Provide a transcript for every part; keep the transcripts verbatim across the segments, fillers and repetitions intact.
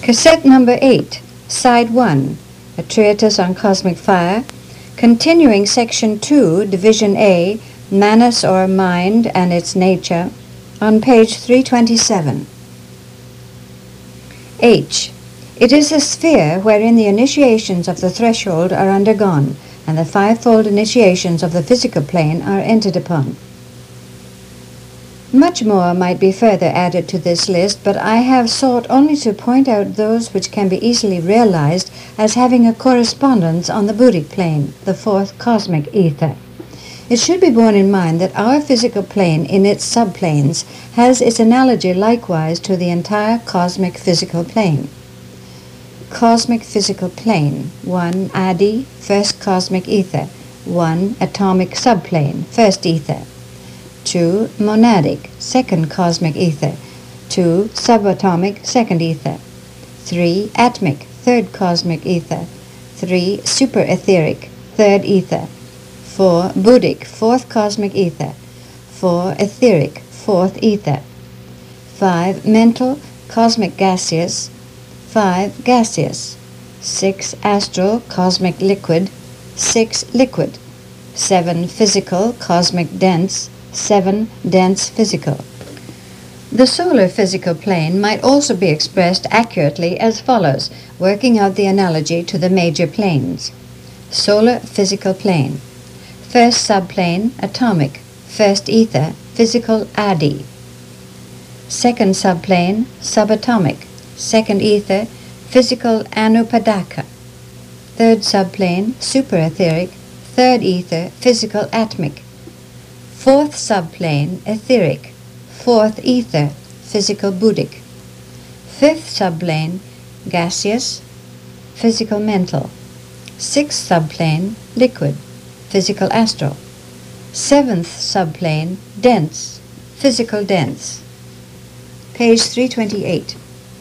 Cassette number eight, Side one, a treatise on cosmic fire, continuing Section two, Division A, Manas or Mind and its Nature, on page three twenty-seven. H. It is a sphere wherein the initiations of the threshold are undergone, and the fivefold initiations of the physical plane are entered upon. Much more might be further added to this list, but I have sought only to point out those which can be easily realized as having a correspondence on the Buddhic plane, the fourth cosmic ether. It should be borne in mind that our physical plane in its subplanes has its analogy likewise to the entire cosmic physical plane. Cosmic physical plane, one Adi, first cosmic ether, one atomic subplane, first ether, two monadic, second cosmic ether, two subatomic, second ether, three atmic, third cosmic ether, three superetheric, third ether, four Buddhic, fourth cosmic ether, four etheric, fourth ether, five mental, cosmic gaseous, five gaseous, six astral, cosmic liquid, six liquid, seven physical, cosmic dense, seven dense physical. The solar physical plane might also be expressed accurately as follows, working out the analogy to the major planes. Solar physical plane. First subplane, atomic. First ether, physical Adi. Second subplane, subatomic. Second ether, physical Anupadaka. Third subplane, superetheric. Third ether, physical Atmic. Fourth subplane, etheric. Fourth ether, physical Buddhic. Fifth subplane, gaseous, physical mental. Sixth subplane, liquid, physical astral. Seventh subplane, dense, physical dense. Page three twenty-eight.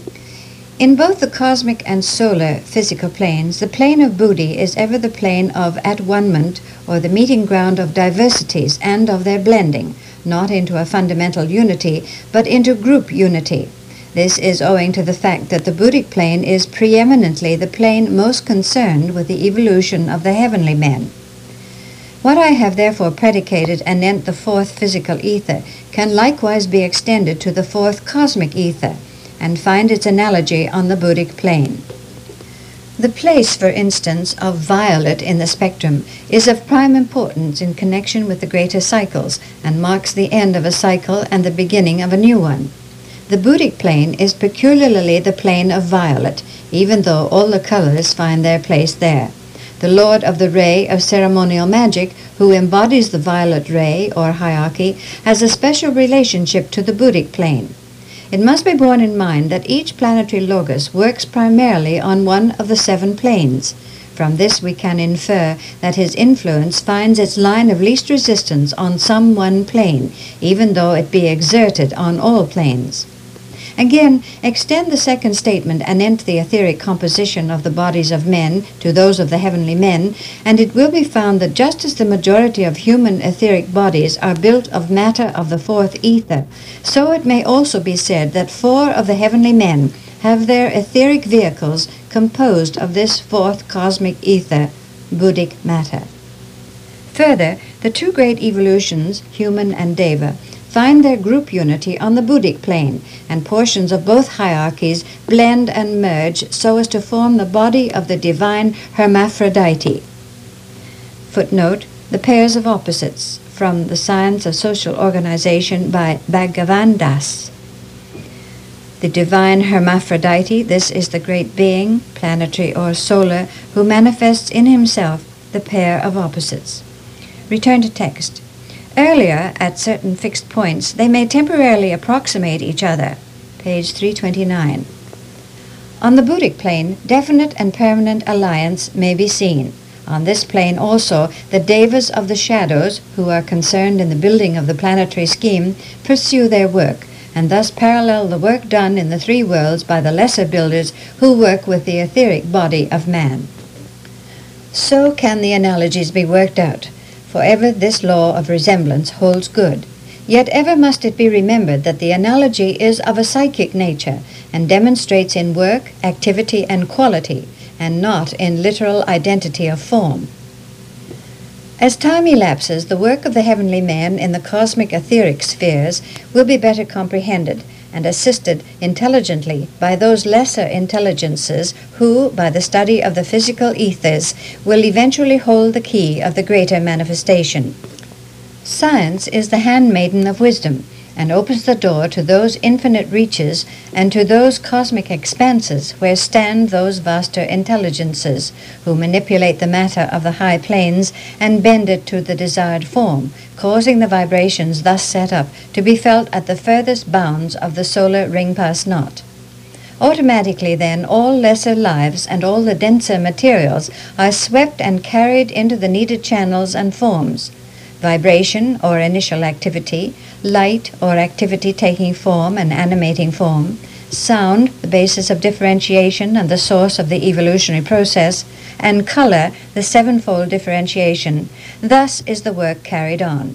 In both the cosmic and solar physical planes, the plane of Buddhi is ever the plane of at-one-ment, or the meeting ground of diversities and of their blending, not into a fundamental unity, but into group unity. This is owing to the fact that the Buddhic plane is preeminently the plane most concerned with the evolution of the heavenly men. What I have therefore predicated anent the fourth physical ether can likewise be extended to the fourth cosmic ether, and find its analogy on the Buddhic plane. The place, for instance, of violet in the spectrum is of prime importance in connection with the greater cycles, and marks the end of a cycle and the beginning of a new one. The Buddhic plane is peculiarly the plane of violet, even though all the colors find their place there. The Lord of the Ray of ceremonial magic, who embodies the violet ray, or hierarchy, has a special relationship to the Buddhic plane. It must be borne in mind that each planetary logos works primarily on one of the seven planes. From this we can infer that his influence finds its line of least resistance on some one plane, even though it be exerted on all planes. Again, extend the second statement anent the etheric composition of the bodies of men to those of the heavenly men, and it will be found that just as the majority of human etheric bodies are built of matter of the fourth ether, so it may also be said that four of the heavenly men have their etheric vehicles composed of this fourth cosmic ether, Buddhic matter. Further, the two great evolutions, human and Deva, find their group unity on the Buddhic plane, and portions of both hierarchies blend and merge so as to form the body of the divine hermaphrodite. Footnote, the pairs of opposites, from The Science of Social Organization by Bhagavan Das. The divine hermaphrodite, this is the great being, planetary or solar, who manifests in himself the pair of opposites. Return to text. Earlier, at certain fixed points, they may temporarily approximate each other. Page three twenty-nine. On the Buddhic plane, definite and permanent alliance may be seen. On this plane also, the devas of the shadows, who are concerned in the building of the planetary scheme, pursue their work, and thus parallel the work done in the three worlds by the lesser builders who work with the etheric body of man. So can the analogies be worked out. For ever this law of resemblance holds good. Yet ever must it be remembered that the analogy is of a psychic nature and demonstrates in work, activity, and quality, and not in literal identity of form. As time elapses, the work of the heavenly man in the cosmic etheric spheres will be better comprehended and assisted intelligently by those lesser intelligences who, by the study of the physical ethers, will eventually hold the key of the greater manifestation. Science is the handmaiden of wisdom, and opens the door to those infinite reaches and to those cosmic expanses where stand those vaster intelligences who manipulate the matter of the high planes and bend it to the desired form, causing the vibrations thus set up to be felt at the furthest bounds of the solar ring-pass knot. Automatically, then, all lesser lives and all the denser materials are swept and carried into the needed channels and forms. Vibration, or initial activity, light, or activity taking form and animating form, sound, the basis of differentiation and the source of the evolutionary process, and color, the sevenfold differentiation. Thus is the work carried on.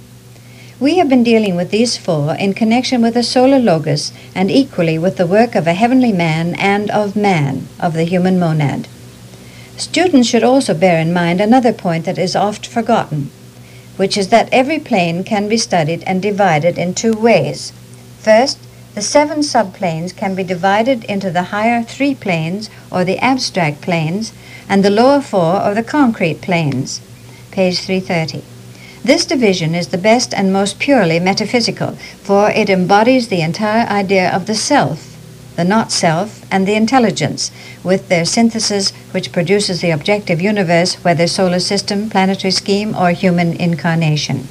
We have been dealing with these four in connection with the solar logos and equally with the work of a heavenly man and of man, of the human monad. Students should also bear in mind another point that is oft forgotten, which is that every plane can be studied and divided in two ways. First, the seven subplanes can be divided into the higher three planes, or the abstract planes, and the lower four, or the concrete planes. Page three thirty. This division is the best and most purely metaphysical, for it embodies the entire idea of the self, the not-self, and the intelligence, with their synthesis which produces the objective universe, whether solar system, planetary scheme, or human incarnation.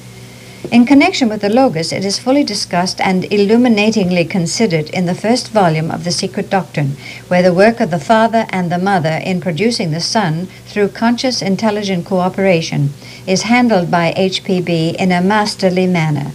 In connection with the Logos, it is fully discussed and illuminatingly considered in the first volume of the Secret Doctrine, where the work of the Father and the Mother in producing the Son through conscious intelligent cooperation is handled by H P B in a masterly manner.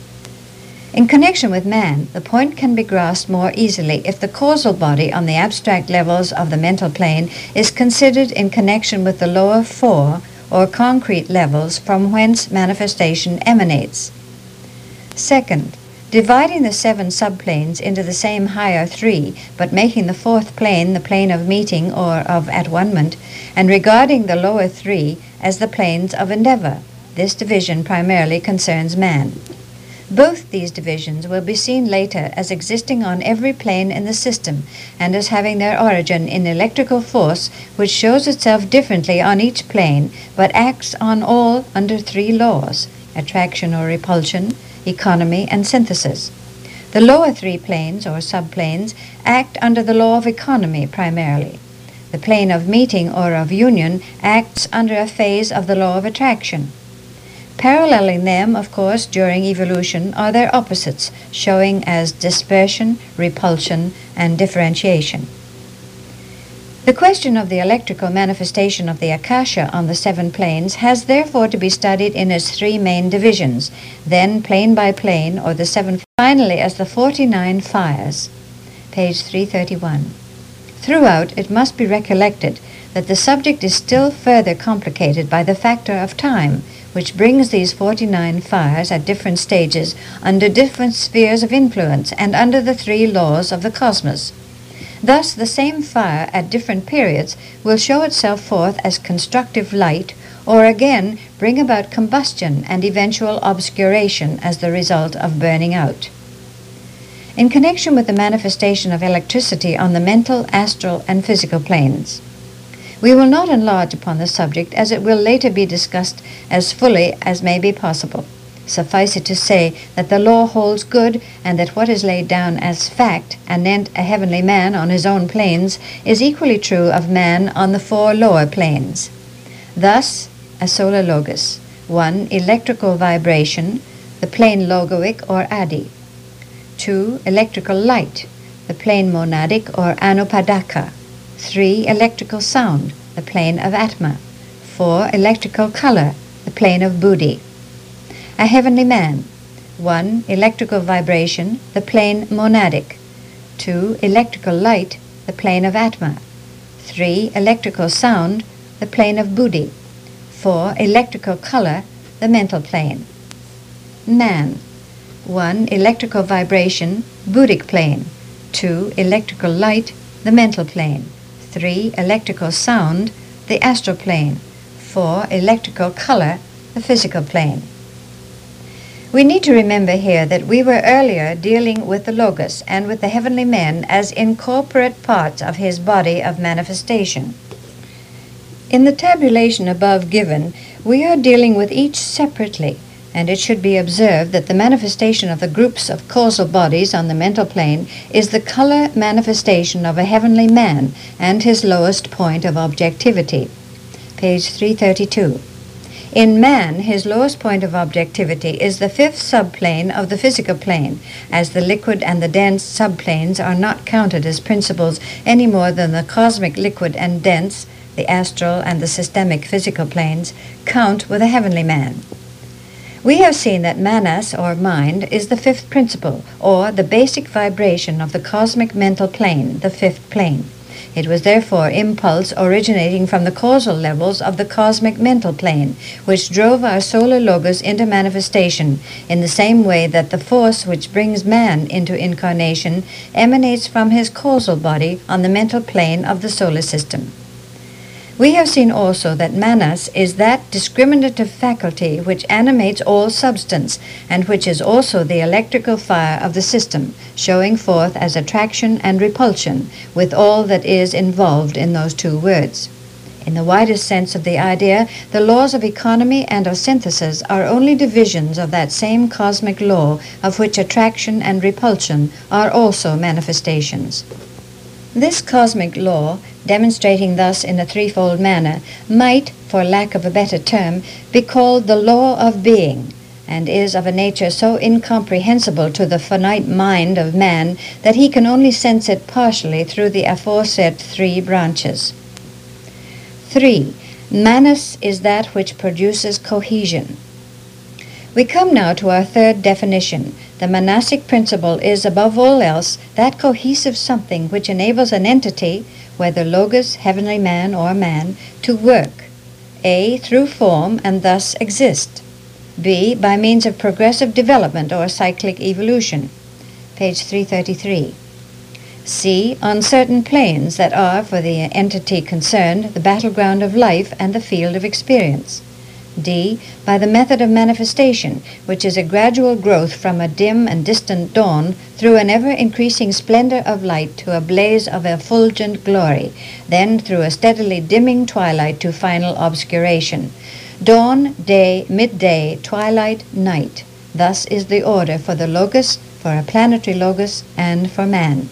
In connection with man, the point can be grasped more easily if the causal body on the abstract levels of the mental plane is considered in connection with the lower four, or concrete levels from whence manifestation emanates. Second, dividing the seven subplanes into the same higher three, but making the fourth plane the plane of meeting or of at-one-ment, and regarding the lower three as the planes of endeavor. This division primarily concerns man. Both these divisions will be seen later as existing on every plane in the system and as having their origin in electrical force which shows itself differently on each plane but acts on all under three laws: attraction or repulsion, economy, and synthesis. The lower three planes or subplanes act under the law of economy primarily. The plane of meeting or of union acts under a phase of the law of attraction. Paralleling them, of course, during evolution are their opposites, showing as dispersion, repulsion, and differentiation. The question of the electrical manifestation of the Akasha on the seven planes has therefore to be studied in its three main divisions, then plane by plane, or the seven, finally as the forty-nine fires. Page three thirty-one. Throughout, it must be recollected that the subject is still further complicated by the factor of time, which brings these forty-nine fires at different stages under different spheres of influence and under the three laws of the cosmos. Thus, the same fire at different periods will show itself forth as constructive light, or again bring about combustion and eventual obscuration as the result of burning out. In connection with the manifestation of electricity on the mental, astral, and physical planes, we will not enlarge upon the subject, as it will later be discussed as fully as may be possible. Suffice it to say that the law holds good, and that what is laid down as fact anent a heavenly man on his own planes is equally true of man on the four lower planes. Thus, a solar logos, one, electrical vibration, the plane logoic or adi; two, electrical light, the plane monadic or anupadaka; three, electrical sound, the plane of Atma; four, electrical color, the plane of Buddhi. A heavenly man: one, electrical vibration, the plane monadic; two, electrical light, the plane of Atma; three, electrical sound, the plane of Buddhi; four, electrical color, the mental plane. man. one. Electrical vibration, Buddhic plane. two. Electrical light, the mental plane. three. Electrical sound, the astral plane. four. Electrical color, the physical plane. We need to remember here that we were earlier dealing with the Logos and with the heavenly men as incorporate parts of his body of manifestation. In the tabulation above given, we are dealing with each separately, and it should be observed that the manifestation of the groups of causal bodies on the mental plane is the color manifestation of a heavenly man and his lowest point of objectivity. Page three thirty-two. In man, his lowest point of objectivity is the fifth subplane of the physical plane, as the liquid and the dense subplanes are not counted as principles any more than the cosmic liquid and dense, the astral and the systemic physical planes, count with a heavenly man. We have seen that manas, or mind, is the fifth principle, or the basic vibration of the cosmic mental plane, the fifth plane. It was therefore impulse originating from the causal levels of the cosmic mental plane, which drove our solar Logos into manifestation, in the same way that the force which brings man into incarnation emanates from his causal body on the mental plane of the solar system. We have seen also that manas is that discriminative faculty which animates all substance, and which is also the electrical fire of the system, showing forth as attraction and repulsion, with all that is involved in those two words. In the widest sense of the idea, the laws of economy and of synthesis are only divisions of that same cosmic law of which attraction and repulsion are also manifestations. This cosmic law, demonstrating thus in a threefold manner, might, for lack of a better term, be called the law of being, and is of a nature so incomprehensible to the finite mind of man that he can only sense it partially through the aforesaid three branches. three. Manas is that which produces cohesion. We come now to our third definition. The manasic principle is, above all else, that cohesive something which enables an entity, whether Logos, heavenly man, or man, to work, A, through form, and thus exist, B, by means of progressive development or cyclic evolution, page three thirty-three, C, on certain planes that are, for the entity concerned, the battleground of life and the field of experience, D, by the method of manifestation, which is a gradual growth from a dim and distant dawn through an ever-increasing splendor of light to a blaze of effulgent glory, then through a steadily dimming twilight to final obscuration. Dawn, day, midday, twilight, night. Thus is the order for the Logos, for a planetary Logos, and for man.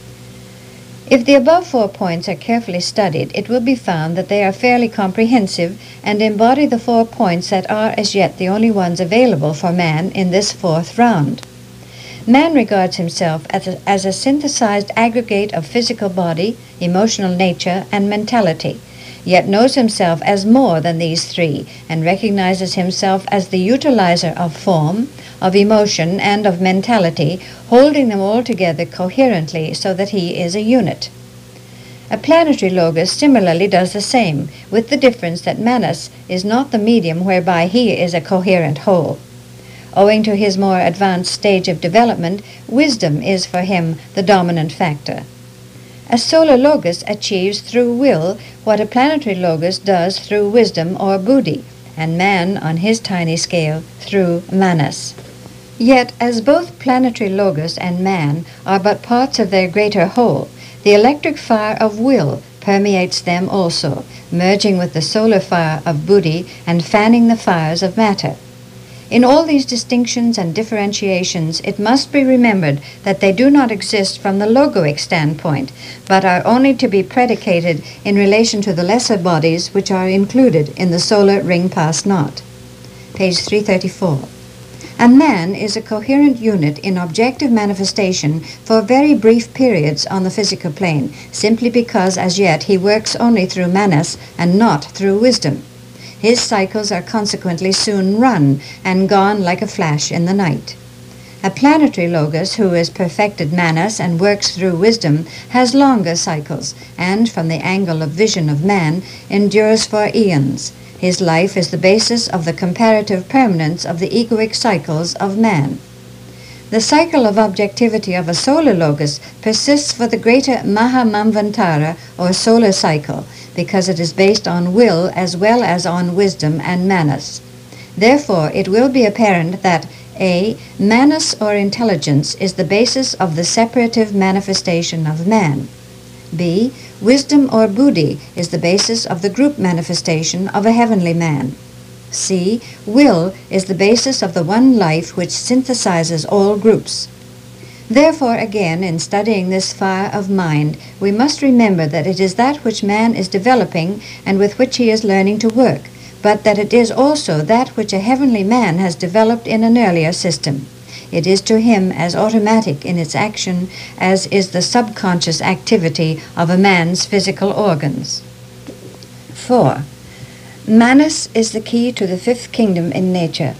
If the above four points are carefully studied, it will be found that they are fairly comprehensive and embody the four points that are as yet the only ones available for man in this fourth round. Man regards himself as a, as a synthesized aggregate of physical body, emotional nature, and mentality, yet knows himself as more than these three, and recognizes himself as the utilizer of form, of emotion, and of mentality, holding them all together coherently so that he is a unit. A planetary Logos similarly does the same, with the difference that Manas is not the medium whereby he is a coherent whole. Owing to his more advanced stage of development, wisdom is for him the dominant factor. A solar Logos achieves through will what a planetary Logos does through wisdom or buddhi, and man, on his tiny scale, through manas. Yet, as both planetary Logos and man are but parts of their greater whole, the electric fire of will permeates them also, merging with the solar fire of buddhi and fanning the fires of matter. In all these distinctions and differentiations, it must be remembered that they do not exist from the logoic standpoint, but are only to be predicated in relation to the lesser bodies which are included in the solar ring-pass knot. Page three thirty-four. A man is a coherent unit in objective manifestation for very brief periods on the physical plane, simply because as yet he works only through manas and not through wisdom. His cycles are consequently soon run and gone like a flash in the night. A planetary Logos who is perfected manas and works through wisdom has longer cycles, and from the angle of vision of man endures for eons. His life is the basis of the comparative permanence of the egoic cycles of man. The cycle of objectivity of a solar logos persists for the greater Mahamamvantara, or solar cycle, because it is based on will as well as on wisdom and manas. Therefore, it will be apparent that A. Manas or intelligence is the basis of the separative manifestation of man. B. Wisdom or buddhi is the basis of the group manifestation of a heavenly man. C. Will is the basis of the one life which synthesizes all groups. Therefore, again, in studying this fire of mind, we must remember that it is that which man is developing and with which he is learning to work, but that it is also that which a heavenly man has developed in an earlier system. It is to him as automatic in its action as is the subconscious activity of a man's physical organs. four. Manas is the key to the fifth kingdom in nature.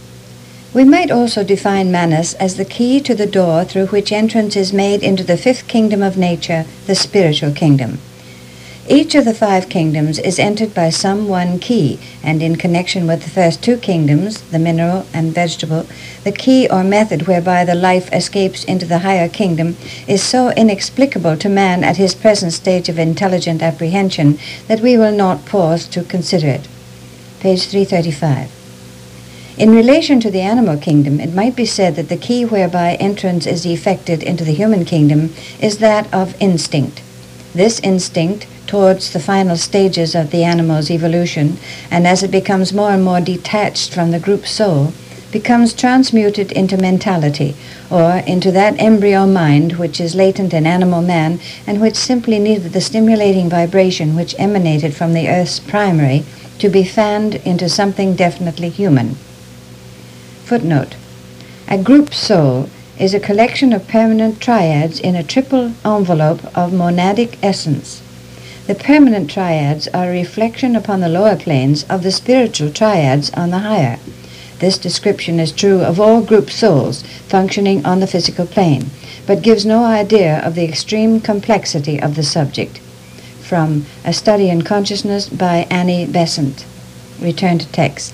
We might also define manas as the key to the door through which entrance is made into the fifth kingdom of nature, the spiritual kingdom. Each of the five kingdoms is entered by some one key, and in connection with the first two kingdoms, the mineral and vegetable, the key or method whereby the life escapes into the higher kingdom is so inexplicable to man at his present stage of intelligent apprehension that we will not pause to consider it. Page three thirty-five. In relation to the animal kingdom, it might be said that the key whereby entrance is effected into the human kingdom is that of instinct. This instinct towards the final stages of the animal's evolution, and as it becomes more and more detached from the group soul, becomes transmuted into mentality, or into that embryo mind which is latent in animal man and which simply needed the stimulating vibration which emanated from the earth's primary to be fanned into something definitely human. Footnote: a group soul is a collection of permanent triads in a triple envelope of monadic essence. The permanent triads are a reflection upon the lower planes of the spiritual triads on the higher. This description is true of all group souls functioning on the physical plane, but gives no idea of the extreme complexity of the subject. From A Study in Consciousness by Annie Besant. Return to text.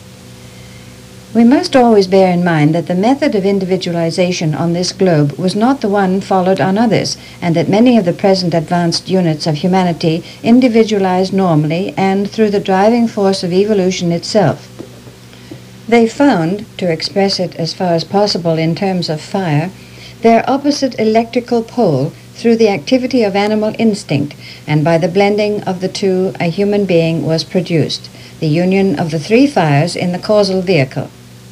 We must always bear in mind that the method of individualization on this globe was not the one followed on others, and that many of the present advanced units of humanity individualize normally and through the driving force of evolution itself. They found, to express it as far as possible in terms of fire, their opposite electrical pole through the activity of animal instinct, and by the blending of the two a human being was produced, the union of the three fires in the causal vehicle.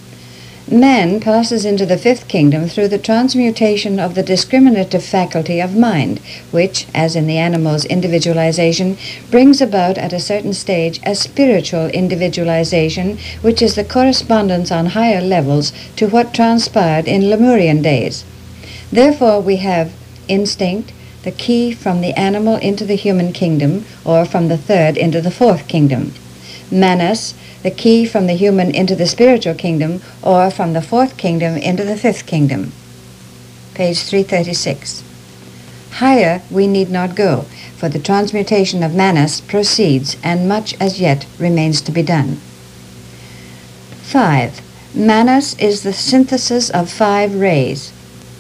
Man passes into the fifth kingdom through the transmutation of the discriminative faculty of mind, which, as in the animal's individualization, brings about at a certain stage a spiritual individualization, which is the correspondence on higher levels to what transpired in Lemurian days. Therefore we have instinct, the key from the animal into the human kingdom, or from the third into the fourth kingdom. Manas, the key from the human into the spiritual kingdom, or from the fourth kingdom into the fifth kingdom. Page three thirty-six. Higher we need not go, for the transmutation of manas proceeds, and much as yet remains to be done. five. Manas is the synthesis of five rays.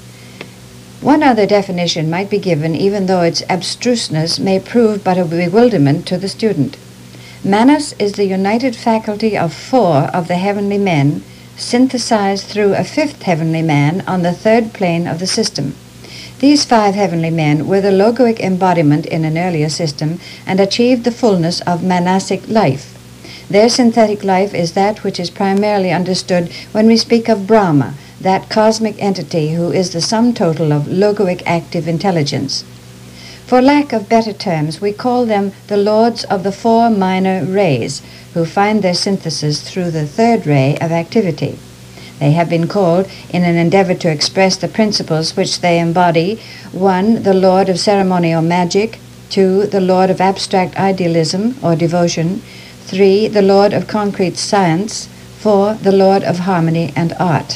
One other definition might be given, even though its abstruseness may prove but a bewilderment to the student. Manas is the united faculty of four of the heavenly men, synthesized through a fifth heavenly man on the third plane of the system. These five heavenly men were the logoic embodiment in an earlier system and achieved the fullness of manasic life. Their synthetic life is that which is primarily understood when we speak of Brahma, that cosmic entity who is the sum total of logoic active intelligence. For lack of better terms, we call them the lords of the four minor rays, who find their synthesis through the third ray of activity. They have been called, in an endeavor to express the principles which they embody, one, the lord of ceremony or magic, two, the lord of abstract idealism or devotion, three, the lord of concrete science, four, the lord of harmony and art.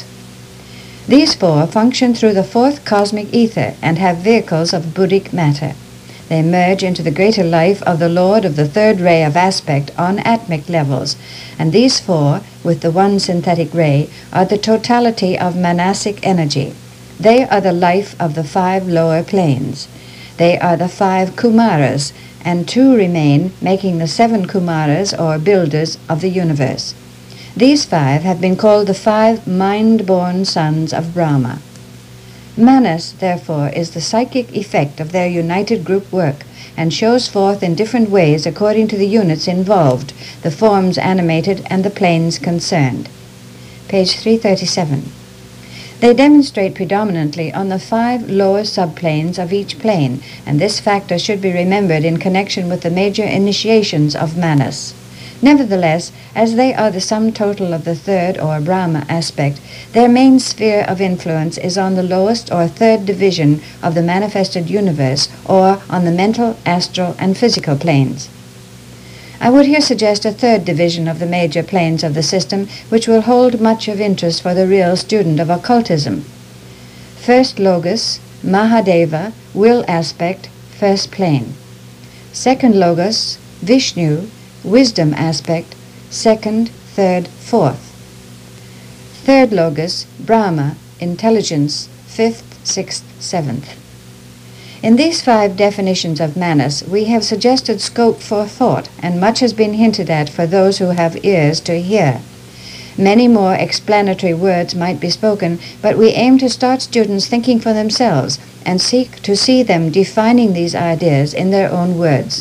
These four function through the fourth cosmic ether and have vehicles of Buddhic matter. They merge into the greater life of the Lord of the third ray of aspect on atmic levels, and these four, with the one synthetic ray, are the totality of manasic energy. They are the life of the five lower planes. They are the five Kumaras, and two remain, making the seven Kumaras, or builders, of the universe. These five have been called the five mind-born sons of Brahma. Manas, therefore, is the psychic effect of their united group work, and shows forth in different ways according to the units involved, the forms animated, and the planes concerned. Page three thirty-seven. They demonstrate predominantly on the five lower subplanes of each plane, and this factor should be remembered in connection with the major initiations of Manas. Nevertheless, as they are the sum total of the third or Brahma aspect, their main sphere of influence is on the lowest or third division of the manifested universe, or on the mental, astral, and physical planes. I would here suggest a third division of the major planes of the system, which will hold much of interest for the real student of occultism. First Logos, Mahadeva, will aspect, first plane. Second Logos, Vishnu, wisdom aspect, second, third, fourth. Third Logos, Brahma, intelligence, fifth, sixth, seventh. In these five definitions of Manas, we have suggested scope for thought, and much has been hinted at for those who have ears to hear. Many more explanatory words might be spoken, but we aim to start students thinking for themselves and seek to see them defining these ideas in their own words.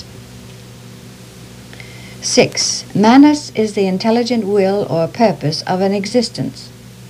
Six. Manas is the intelligent will or purpose of an existence.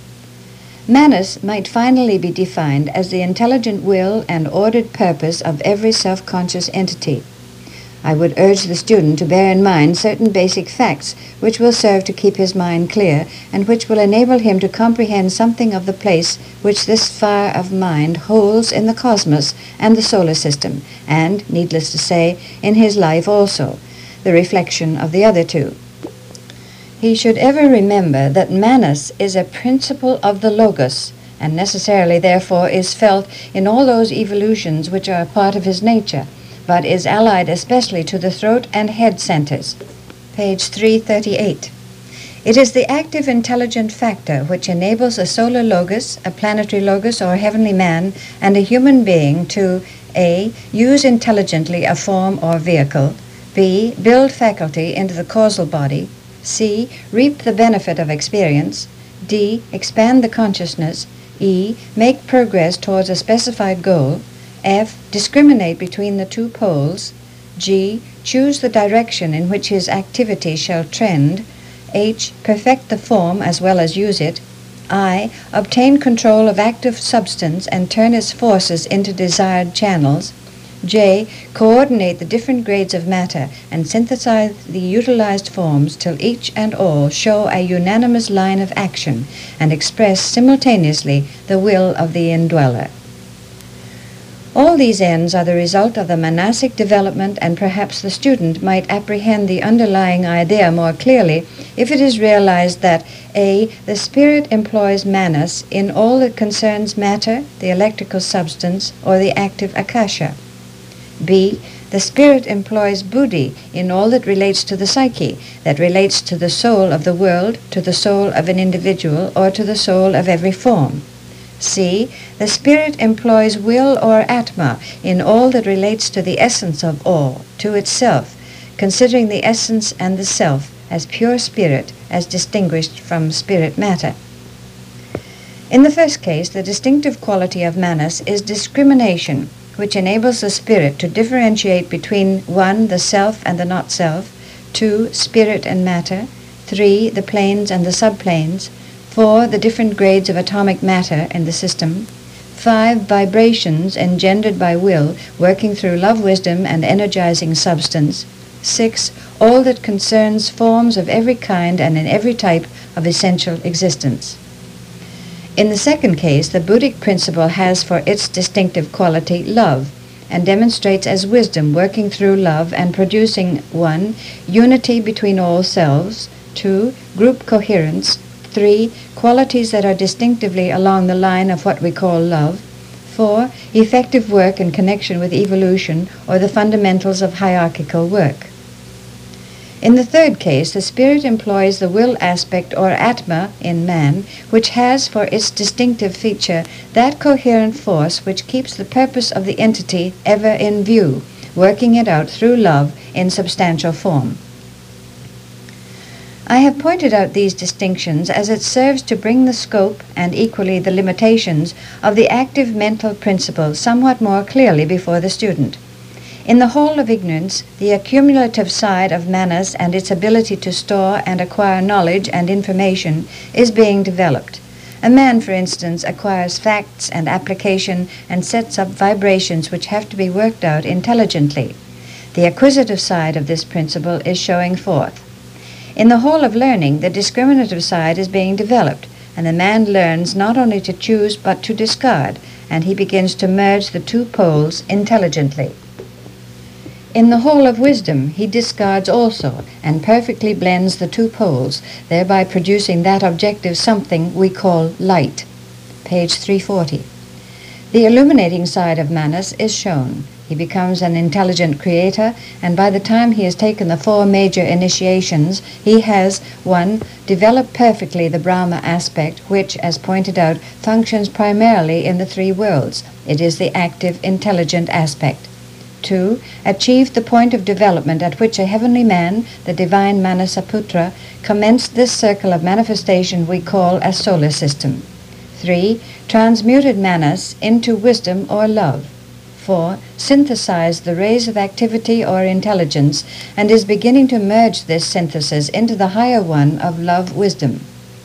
Manas might finally be defined as the intelligent will and ordered purpose of every self-conscious entity. I would urge the student to bear in mind certain basic facts which will serve to keep his mind clear and which will enable him to comprehend something of the place which this fire of mind holds in the cosmos and the solar system, and, needless to say, in his life also, the reflection of the other two. He should ever remember that Manas is a principle of the Logos, and necessarily therefore is felt in all those evolutions which are a part of his nature, but is allied especially to the throat and head centers. Page three thirty-eight. It is the active intelligent factor which enables a solar Logos, a planetary Logos or heavenly man, and a human being to A. Use intelligently a form or vehicle, B. Build faculty into the causal body, C. Reap the benefit of experience, D. Expand the consciousness, E. Make progress towards a specified goal, F. Discriminate between the two poles, G. Choose the direction in which his activity shall trend, H. Perfect the form as well as use it, I. Obtain control of active substance and turn its forces into desired channels, J. Coordinate the different grades of matter and synthesize the utilized forms till each and all show a unanimous line of action and express simultaneously the will of the indweller. All these ends are the result of the manasic development, and perhaps the student might apprehend the underlying idea more clearly if it is realized that A. The spirit employs manas in all that concerns matter, the electrical substance, or the active akasha. B. The spirit employs buddhi in all that relates to the psyche, that relates to the soul of the world, to the soul of an individual, or to the soul of every form. C. The spirit employs will or atma in all that relates to the essence of all, to itself, considering the essence and the self as pure spirit, as distinguished from spirit matter. In the first case, the distinctive quality of manas is discrimination, which enables the spirit to differentiate between one, the self and the not-self, two, spirit and matter, three, the planes and the subplanes, four, the different grades of atomic matter in the system, five, vibrations engendered by will working through love, wisdom, and energizing substance, six, all that concerns forms of every kind and in every type of essential existence. In the second case, the Buddhic principle has for its distinctive quality love, and demonstrates as wisdom working through love and producing one, unity between all selves, two, group coherence, three, qualities that are distinctively along the line of what we call love, four. Effective work in connection with evolution or the fundamentals of hierarchical work. In the third case, the spirit employs the will aspect or atma in man, which has for its distinctive feature that coherent force which keeps the purpose of the entity ever in view, working it out through love in substantial form. I have pointed out these distinctions as it serves to bring the scope and equally the limitations of the active mental principle somewhat more clearly before the student. In the Hall of Ignorance, the accumulative side of manas and its ability to store and acquire knowledge and information is being developed. A man, for instance, acquires facts and application and sets up vibrations which have to be worked out intelligently. The acquisitive side of this principle is showing forth. In the Hall of Learning, the discriminative side is being developed, and the man learns not only to choose but to discard, and he begins to merge the two poles intelligently. In the Hall of Wisdom, he discards also, and perfectly blends the two poles, thereby producing that objective something we call light. Page three forty. The illuminating side of Manas is shown. He becomes an intelligent creator, and by the time he has taken the four major initiations, he has, one, developed perfectly the Brahma aspect, which, as pointed out, functions primarily in the three worlds. It is the active, intelligent aspect. Two, achieved the point of development at which a heavenly man, the divine Manasaputra, commenced this circle of manifestation we call a solar system. Three, transmuted Manas into wisdom or love. Four, synthesized the rays of activity or intelligence, and is beginning to merge this synthesis into the higher one of love-wisdom.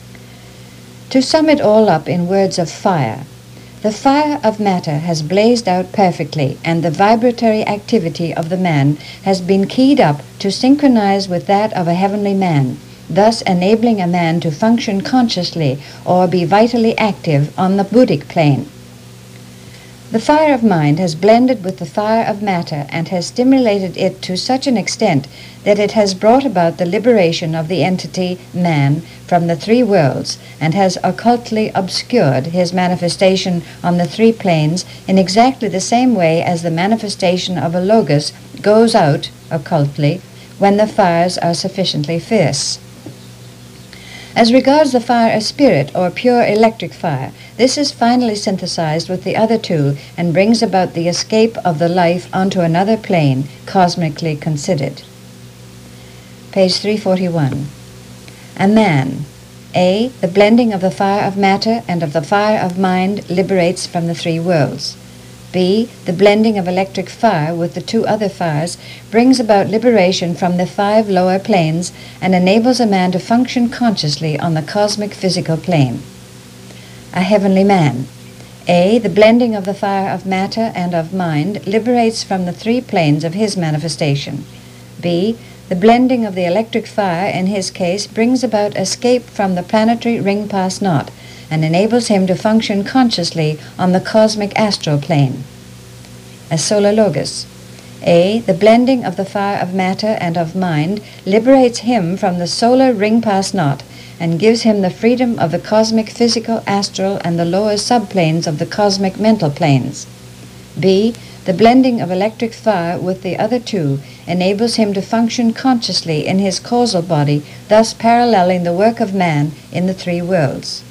To sum it all up in words of fire, the fire of matter has blazed out perfectly, and the vibratory activity of the man has been keyed up to synchronize with that of a heavenly man, thus enabling a man to function consciously or be vitally active on the Buddhic plane. The fire of mind has blended with the fire of matter and has stimulated it to such an extent that it has brought about the liberation of the entity man from the three worlds and has occultly obscured his manifestation on the three planes in exactly the same way as the manifestation of a logos goes out occultly when the fires are sufficiently fierce. As regards the fire of spirit, or pure electric fire, this is finally synthesized with the other two and brings about the escape of the life onto another plane, cosmically considered. Page three forty-one. A man. A. The blending of the fire of matter and of the fire of mind liberates from the three worlds. B. The blending of electric fire with the two other fires brings about liberation from the five lower planes and enables a man to function consciously on the cosmic physical plane. A heavenly man. A. The blending of the fire of matter and of mind liberates from the three planes of his manifestation. B. The blending of the electric fire in his case brings about escape from the planetary ring-pass knot and enables him to function consciously on the cosmic astral plane. A solar logos. A. The blending of the fire of matter and of mind liberates him from the solar ring-pass knot and gives him the freedom of the cosmic physical, astral, and the lower subplanes of the cosmic mental planes. B. The blending of electric fire with the other two enables him to function consciously in his causal body, thus paralleling the work of man in the three worlds.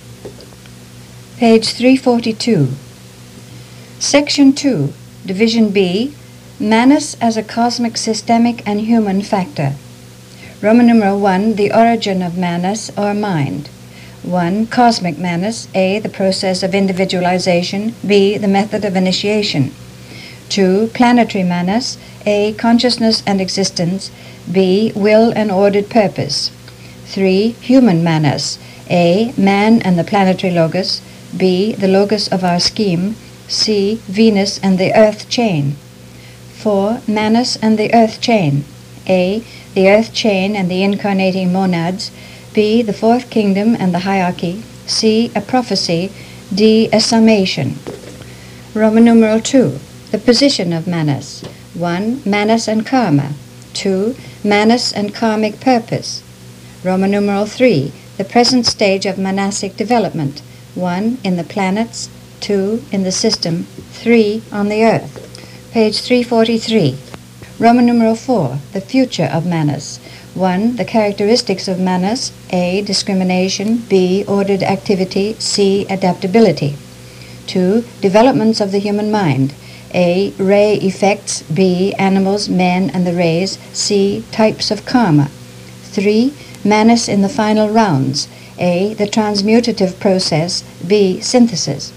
Page three forty-two. Section two, Division B, Manas as a cosmic, systemic, and human factor. Roman numeral one, the origin of Manas or mind. one. Cosmic Manas. A. The process of individualization. B. The method of initiation. two. Planetary Manas. A. Consciousness and existence. B. Will and ordered purpose. three. Human Manas. A. Man and the planetary logos. B. The logos of our scheme. C. Venus and the earth chain. four. Manas and the earth chain. A. The earth chain and the incarnating monads. B. The fourth kingdom and the hierarchy. C. A prophecy. D. A summation. Roman numeral two. The position of Manas. one. Manas and karma. two. Manas and karmic purpose. Roman numeral three. The present stage of manasic development. one. In the planets. two in the system, three on the earth. Page three forty-three. Roman numeral four, the future of Manas. one. The characteristics of Manas. A. Discrimination. B. Ordered activity. C. Adaptability. two. Developments of the human mind. A. Ray effects. B. Animals, men, and the rays. C. Types of karma. three. Manas in the final rounds. A. The transmutative process. B. Synthesis.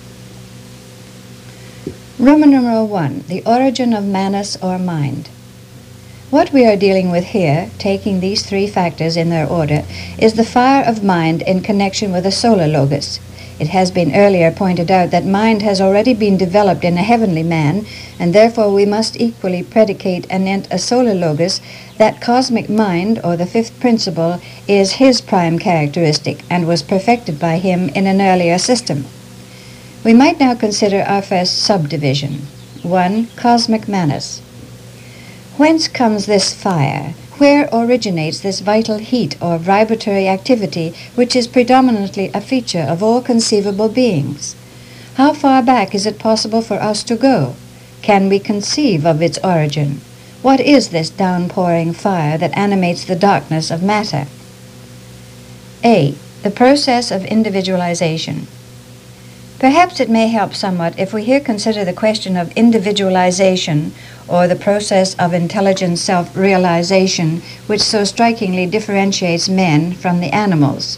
Roman numeral one, the origin of Manas or mind. What we are dealing with here, taking these three factors in their order, is the fire of mind in connection with the solar logos. It has been earlier pointed out that mind has already been developed in a heavenly man, and therefore we must equally predicate anent a solar logos that cosmic mind, or the fifth principle, is his prime characteristic and was perfected by him in an earlier system. We might now consider our first subdivision. one. Cosmic Manas. Whence comes this fire? Where originates this vital heat or vibratory activity which is predominantly a feature of all conceivable beings? How far back is it possible for us to go? Can we conceive of its origin? What is this downpouring fire that animates the darkness of matter? A. The process of individualization. Perhaps it may help somewhat if we here consider the question of individualization, or the process of intelligent self-realization, which so strikingly differentiates men from the animals.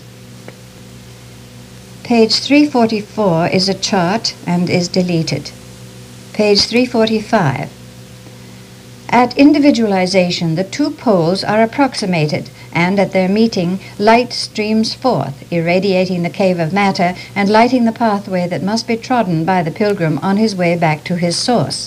Page three forty-four is a chart and is deleted. Page three forty-five. At individualization, the two poles are approximated, and at their meeting, light streams forth, irradiating the cave of matter and lighting the pathway that must be trodden by the pilgrim on his way back to his source.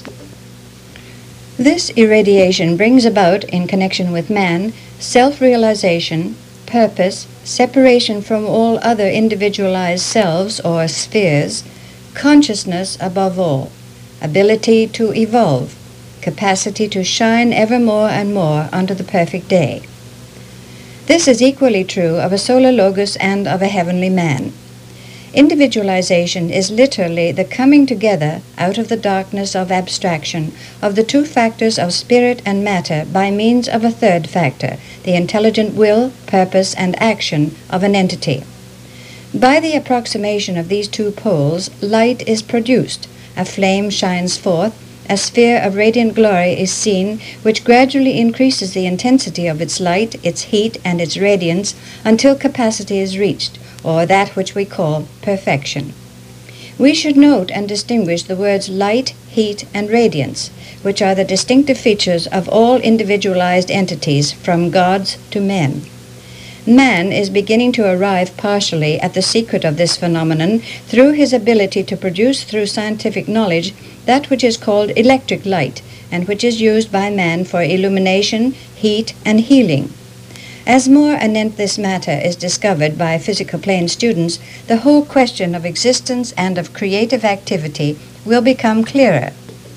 This irradiation brings about, in connection with man, self-realization, purpose, separation from all other individualized selves or spheres, consciousness above all, ability to evolve, capacity to shine ever more and more unto the perfect day. This is equally true of a solar logos and of a heavenly man. Individualization is literally the coming together out of the darkness of abstraction of the two factors of spirit and matter by means of a third factor, the intelligent will, purpose, and action of an entity. By the approximation of these two poles, light is produced, a flame shines forth, a sphere of radiant glory is seen, which gradually increases the intensity of its light, its heat, and its radiance until capacity is reached, or that which we call perfection. We should note and distinguish the words light, heat, and radiance, which are the distinctive features of all individualized entities, from gods to men. Man is beginning to arrive partially at the secret of this phenomenon through his ability to produce through scientific knowledge that which is called electric light, and which is used by man for illumination, heat, and healing. As more anent this matter is discovered by physical plane students, the whole question of existence and of creative activity will become clearer.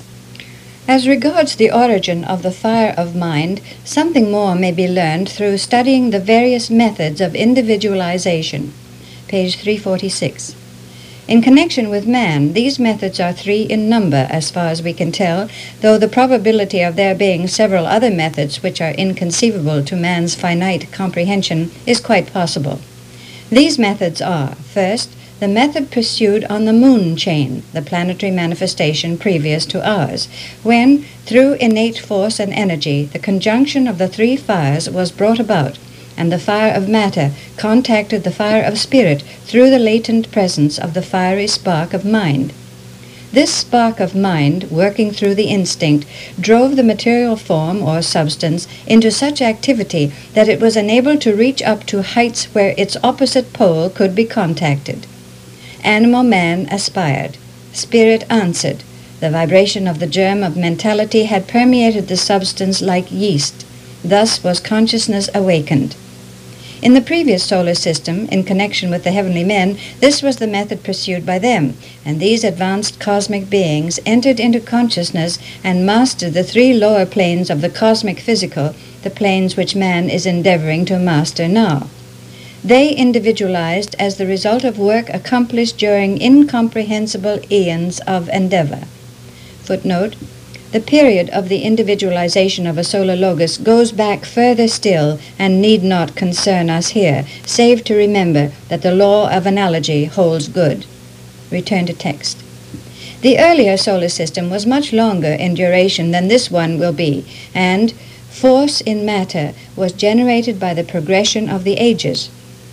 As regards the origin of the fire of mind, something more may be learned through studying the various methods of individualization. Page three forty-six. In connection with man, these methods are three in number, as far as we can tell, though the probability of there being several other methods which are inconceivable to man's finite comprehension is quite possible. These methods are, first, the method pursued on the moon chain, the planetary manifestation previous to ours, when, through innate force and energy, the conjunction of the three fires was brought about, and the fire of matter contacted the fire of spirit through the latent presence of the fiery spark of mind. This spark of mind, working through the instinct, drove the material form or substance into such activity that it was enabled to reach up to heights where its opposite pole could be contacted. Animal man aspired. Spirit answered. The vibration of the germ of mentality had permeated the substance like yeast. Thus was consciousness awakened. In the previous solar system, in connection with the heavenly men, this was the method pursued by them, and these advanced cosmic beings entered into consciousness and mastered the three lower planes of the cosmic physical, the planes which man is endeavoring to master now. They individualized as the result of work accomplished during incomprehensible eons of endeavor. Footnote: the period of the individualization of a solar logos goes back further still and need not concern us here, save to remember that the law of analogy holds good. Return to text. The earlier solar system was much longer in duration than this one will be, and force in matter was generated by the progression of the ages.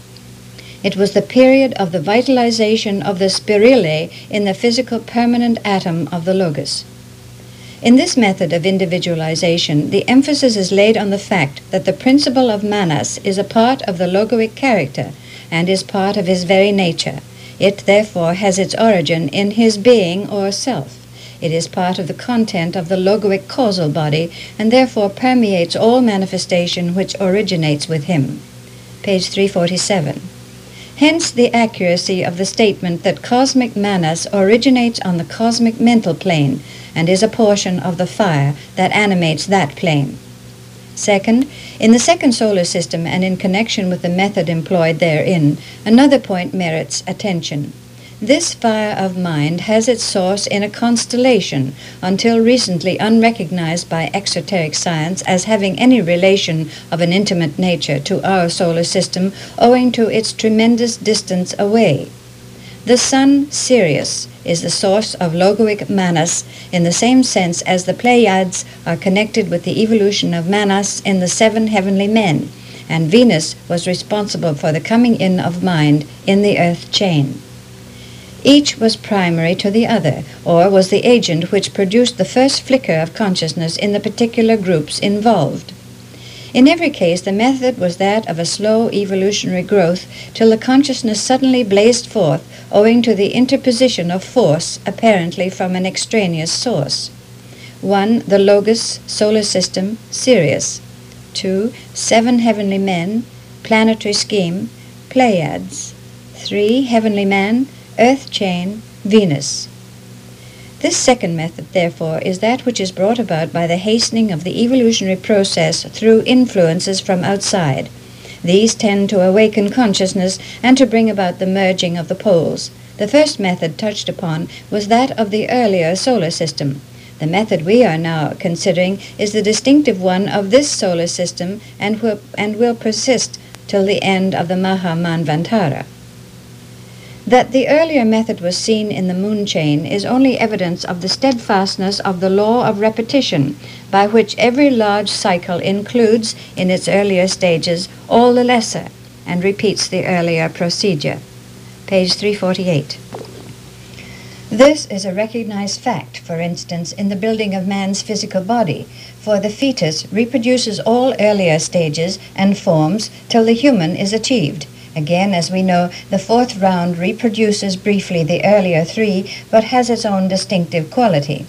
It was the period of the vitalization of the spirille in the physical permanent atom of the logos. In this method of individualization, the emphasis is laid on the fact that the principle of manas is a part of the logoic character and is part of his very nature. It therefore has its origin in his being or self. It is part of the content of the logoic causal body and therefore permeates all manifestation which originates with him. Page three forty-seven. Hence the accuracy of the statement that cosmic manas originates on the cosmic mental plane and is a portion of the fire that animates that plane. Second, in the second solar system and in connection with the method employed therein, another point merits attention. This fire of mind has its source in a constellation, until recently unrecognized by exoteric science as having any relation of an intimate nature to our solar system, owing to its tremendous distance away. The sun Sirius is the source of logoic manas in the same sense as the Pleiades are connected with the evolution of manas in the seven heavenly men, and Venus was responsible for the coming in of mind in the earth chain. Each was primary to the other, or was the agent which produced the first flicker of consciousness in the particular groups involved. In every case, the method was that of a slow evolutionary growth till the consciousness suddenly blazed forth, owing to the interposition of force apparently from an extraneous source. one. The Logos, solar system, Sirius. two. Seven heavenly men, planetary scheme, Pleiades. three. Heavenly man, earth chain, Venus. This second method, therefore, is that which is brought about by the hastening of the evolutionary process through influences from outside. These tend to awaken consciousness and to bring about the merging of the poles. The first method touched upon was that of the earlier solar system. The method we are now considering is the distinctive one of this solar system and will, and will persist till the end of the Maha Manvantara. That the earlier method was seen in the moon chain is only evidence of the steadfastness of the law of repetition, by which every large cycle includes, in its earlier stages, all the lesser, and repeats the earlier procedure. Page three forty-eight. This is a recognized fact, for instance, in the building of man's physical body, for the fetus reproduces all earlier stages and forms till the human is achieved. Again, as we know, the fourth round reproduces briefly the earlier three, but has its own distinctive quality.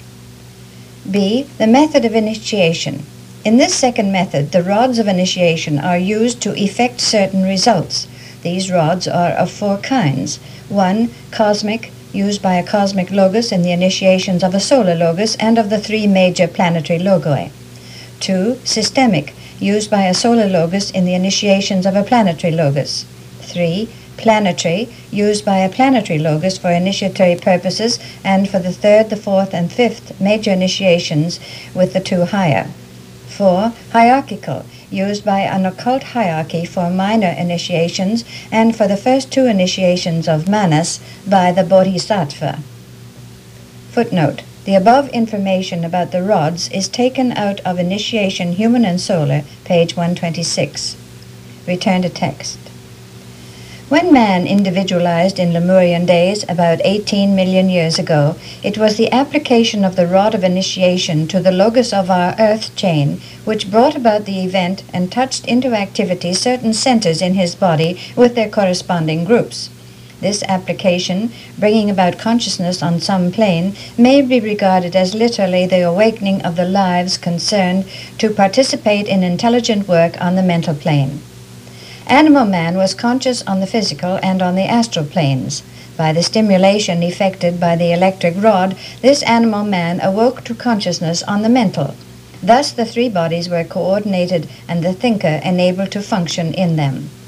B. The method of initiation. In this second method, the rods of initiation are used to effect certain results. These rods are of four kinds. one. Cosmic, used by a cosmic logos in the initiations of a solar logos and of the three major planetary logoi. two. Systemic, used by a solar logos in the initiations of a planetary logos. three. Planetary, used by a planetary logos for initiatory purposes and for the third, the fourth, and fifth major initiations with the two higher. four. Hierarchical, used by an occult hierarchy for minor initiations and for the first two initiations of manas by the bodhisattva. Footnote. The above information about the rods is taken out of Initiation Human and Solar, page one twenty-six. Return to text. When man individualized in Lemurian days about eighteen million years ago, it was the application of the rod of initiation to the logos of our earth chain which brought about the event and touched into activity certain centers in his body with their corresponding groups. This application, bringing about consciousness on some plane, may be regarded as literally the awakening of the lives concerned to participate in intelligent work on the mental plane. Animal man was conscious on the physical and on the astral planes. By the stimulation effected by the electric rod, this animal man awoke to consciousness on the mental. Thus the three bodies were coordinated and the thinker enabled to function in them.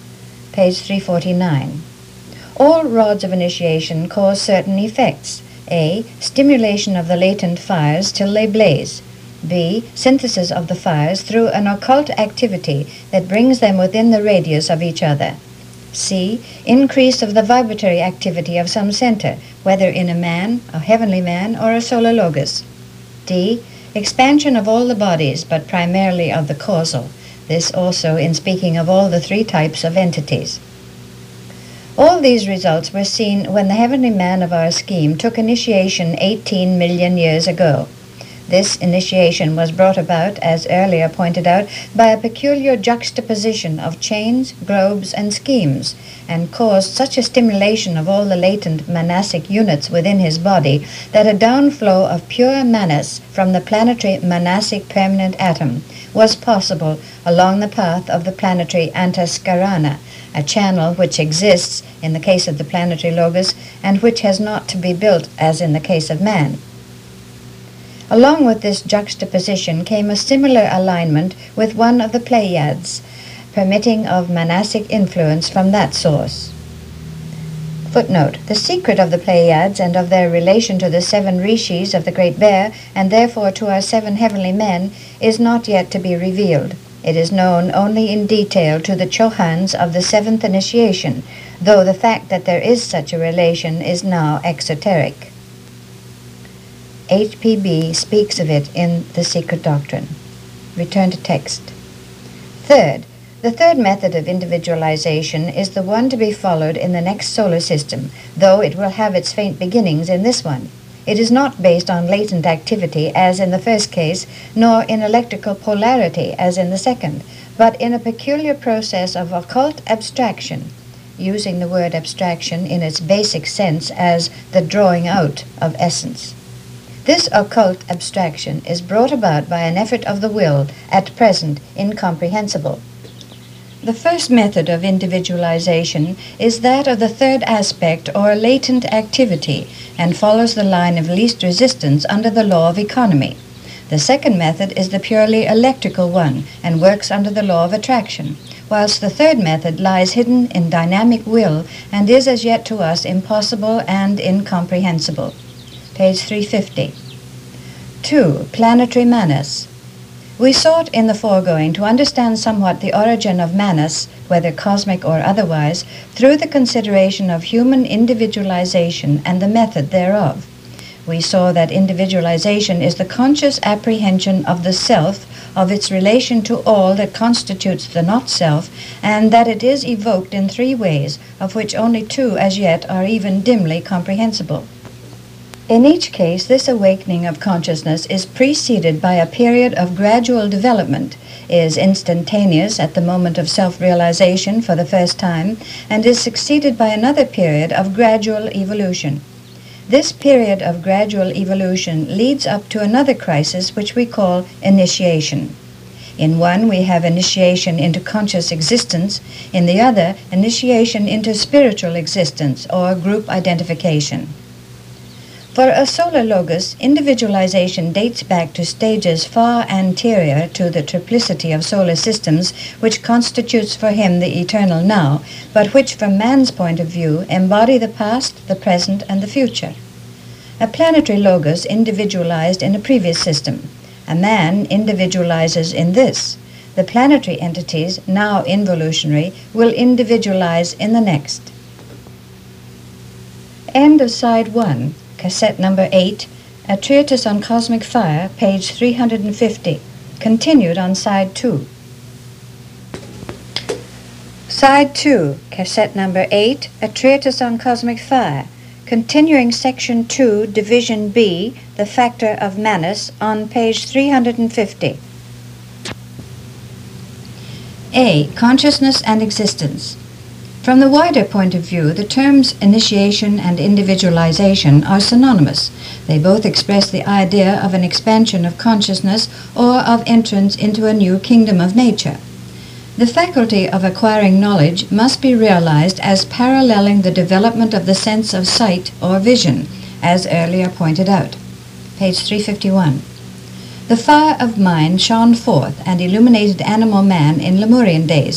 page three forty-nine. All rods of initiation cause certain effects. A. Stimulation of the latent fires till they blaze. B. Synthesis of the fires through an occult activity that brings them within the radius of each other. C. Increase of the vibratory activity of some center, whether in a man, a heavenly man, or a solar logos. D. Expansion of all the bodies, but primarily of the causal. This also in speaking of all the three types of entities. All these results were seen when the heavenly man of our scheme took initiation eighteen million years ago. This initiation was brought about, as earlier pointed out, by a peculiar juxtaposition of chains, globes, and schemes, and caused such a stimulation of all the latent manasic units within his body that a downflow of pure manas from the planetary manasic permanent atom was possible along the path of the planetary antaskarana, a channel which exists in the case of the planetary logos and which has not to be built as in the case of man. Along with this juxtaposition came a similar alignment with one of the Pleiades, permitting of manasic influence from that source. Footnote: the secret of the Pleiades and of their relation to the seven rishis of the Great Bear, and therefore to our seven heavenly men, is not yet to be revealed. It is known only in detail to the Chohans of the seventh initiation, though the fact that there is such a relation is now exoteric. H P B speaks of it in The Secret Doctrine. Return to text. Third, the third method of individualization is the one to be followed in the next solar system, though it will have its faint beginnings in this one. It is not based on latent activity, as in the first case, nor in electrical polarity, as in the second, but in a peculiar process of occult abstraction, using the word abstraction in its basic sense as the drawing out of essence. This occult abstraction is brought about by an effort of the will, at present incomprehensible. The first method of individualization is that of the third aspect or latent activity, and follows the line of least resistance under the law of economy. The second method is the purely electrical one, and works under the law of attraction, whilst the third method lies hidden in dynamic will, and is as yet to us impossible and incomprehensible. Page three fifty. Two. Planetary manas. We sought in the foregoing to understand somewhat the origin of manas, whether cosmic or otherwise, through the consideration of human individualization and the method thereof. We saw that individualization is the conscious apprehension of the self, of its relation to all that constitutes the not-self, and that it is evoked in three ways, of which only two as yet are even dimly comprehensible. In each case, this awakening of consciousness is preceded by a period of gradual development, is instantaneous at the moment of self-realization for the first time, and is succeeded by another period of gradual evolution. This period of gradual evolution leads up to another crisis which we call initiation. In one, we have initiation into conscious existence, in the other, initiation into spiritual existence or group identification. For a solar logos, individualization dates back to stages far anterior to the triplicity of solar systems which constitutes for him the eternal now, but which from man's point of view embody the past, the present, and the future. A planetary logos individualized in a previous system. A man individualizes in this. The planetary entities, now involutionary, will individualize in the next. End of side one. Cassette number eight, A Treatise on Cosmic Fire, page three hundred fifty, continued on side two. Side two, cassette number eight, A Treatise on Cosmic Fire, continuing section two, division B, the factor of Manas, on page three hundred fifty. A. Consciousness and existence. From the wider point of view, the terms initiation and individualization are synonymous. They both express the idea of an expansion of consciousness or of entrance into a new kingdom of nature. The faculty of acquiring knowledge must be realized as paralleling the development of the sense of sight or vision, as earlier pointed out. Page three fifty-one. The fire of mind shone forth and illuminated animal man in Lemurian days,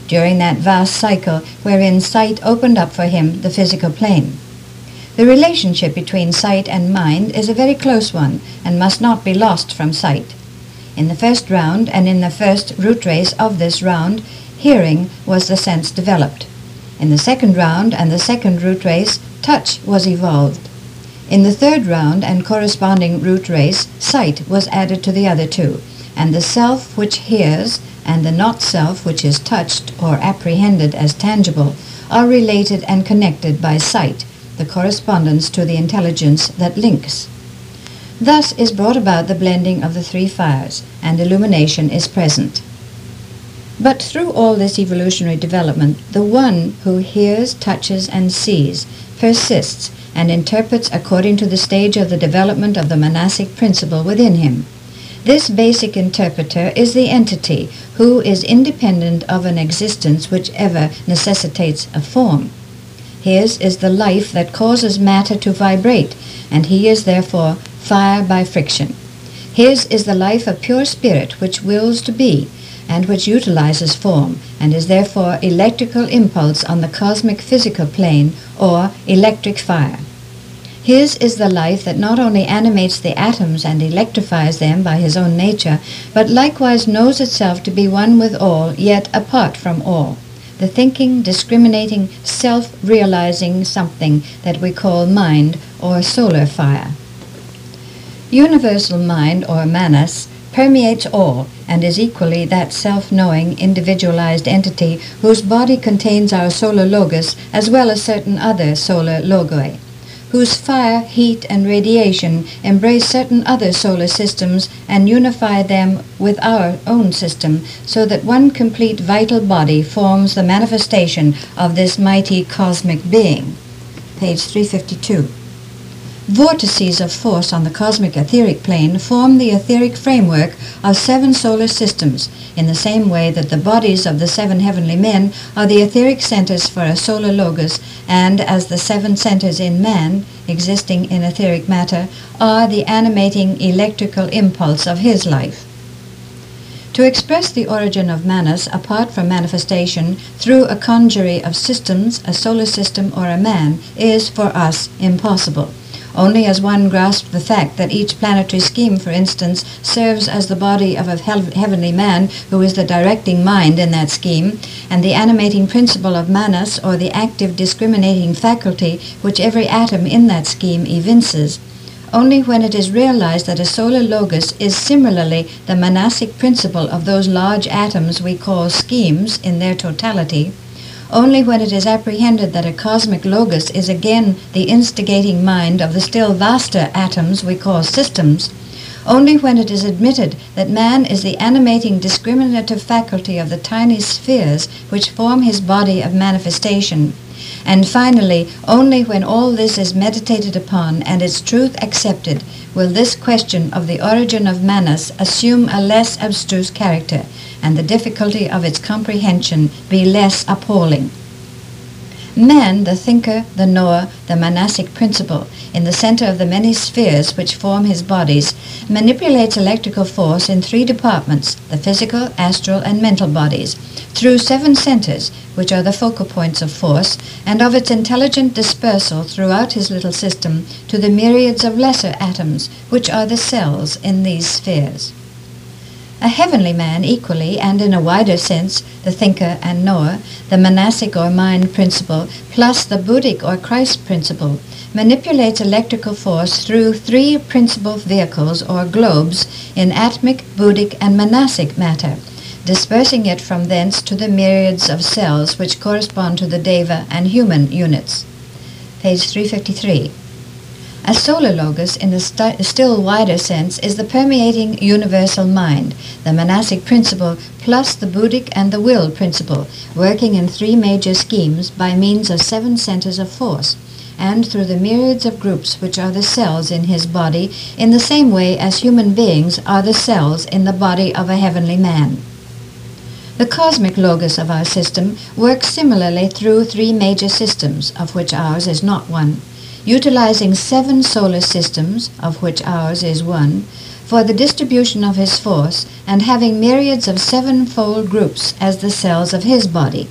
during that vast cycle wherein sight opened up for him the physical plane. The relationship between sight and mind is a very close one and must not be lost from sight. In the first round and in the first root race of this round, hearing was the sense developed. In the second round and the second root race, touch was evolved. In the third round and corresponding root race, sight was added to the other two, and the self which hears and the not-self which is touched or apprehended as tangible are related and connected by sight, the correspondence to the intelligence that links. Thus is brought about the blending of the three fires, and illumination is present. But through all this evolutionary development, the one who hears, touches, and sees persists and interprets according to the stage of the development of the monastic principle within him. This basic interpreter is the entity who is independent of an existence which ever necessitates a form. His is the life that causes matter to vibrate, and he is therefore fire by friction. His is the life of pure spirit which wills to be, and which utilizes form, and is therefore electrical impulse on the cosmic physical plane, or electric fire. His is the life that not only animates the atoms and electrifies them by his own nature, but likewise knows itself to be one with all, yet apart from all. The thinking, discriminating, self-realizing something that we call mind or solar fire. Universal mind, or manas, permeates all, and is equally that self-knowing, individualized entity whose body contains our solar logos as well as certain other solar logoi, whose fire, heat, and radiation embrace certain other solar systems and unify them with our own system, so that one complete vital body forms the manifestation of this mighty cosmic being. Page three fifty-two. Vortices of force on the cosmic etheric plane form the etheric framework of seven solar systems, in the same way that the bodies of the seven heavenly men are the etheric centers for a solar logos, and as the seven centers in man, existing in etheric matter, are the animating electrical impulse of his life. To express the origin of manas apart from manifestation through a conjury of systems, a solar system, or a man, is for us impossible. Only as one grasps the fact that each planetary scheme, for instance, serves as the body of a heavenly man who is the directing mind in that scheme, and the animating principle of manas, or the active discriminating faculty which every atom in that scheme evinces, only when it is realized that a solar logos is similarly the monastic principle of those large atoms we call schemes in their totality, only when it is apprehended that a cosmic logos is again the instigating mind of the still vaster atoms we call systems, only when it is admitted that man is the animating discriminative faculty of the tiny spheres which form his body of manifestation, and finally, only when all this is meditated upon and its truth accepted, will this question of the origin of manas assume a less abstruse character, and the difficulty of its comprehension be less appalling. Man, the thinker, the knower, the monastic principle, in the center of the many spheres which form his bodies, manipulates electrical force in three departments, the physical, astral, and mental bodies, through seven centers, which are the focal points of force, and of its intelligent dispersal throughout his little system to the myriads of lesser atoms, which are the cells in these spheres. A heavenly man equally, and in a wider sense, the thinker and knower, the monastic or mind principle, plus the Buddhic or Christ principle, manipulates electrical force through three principal vehicles or globes in atmic, Buddhic, and monastic matter, dispersing it from thence to the myriads of cells which correspond to the deva and human units. Page three fifty-three. A solar logos, in a st still wider sense, is the permeating universal mind, the monastic principle plus the Buddhic and the will principle, working in three major schemes by means of seven centers of force, and through the myriads of groups which are the cells in his body, in the same way as human beings are the cells in the body of a heavenly man. The cosmic logos of our system works similarly through three major systems, of which ours is not one, utilizing seven solar systems, of which ours is one, for the distribution of his force and having myriads of sevenfold groups as the cells of his body.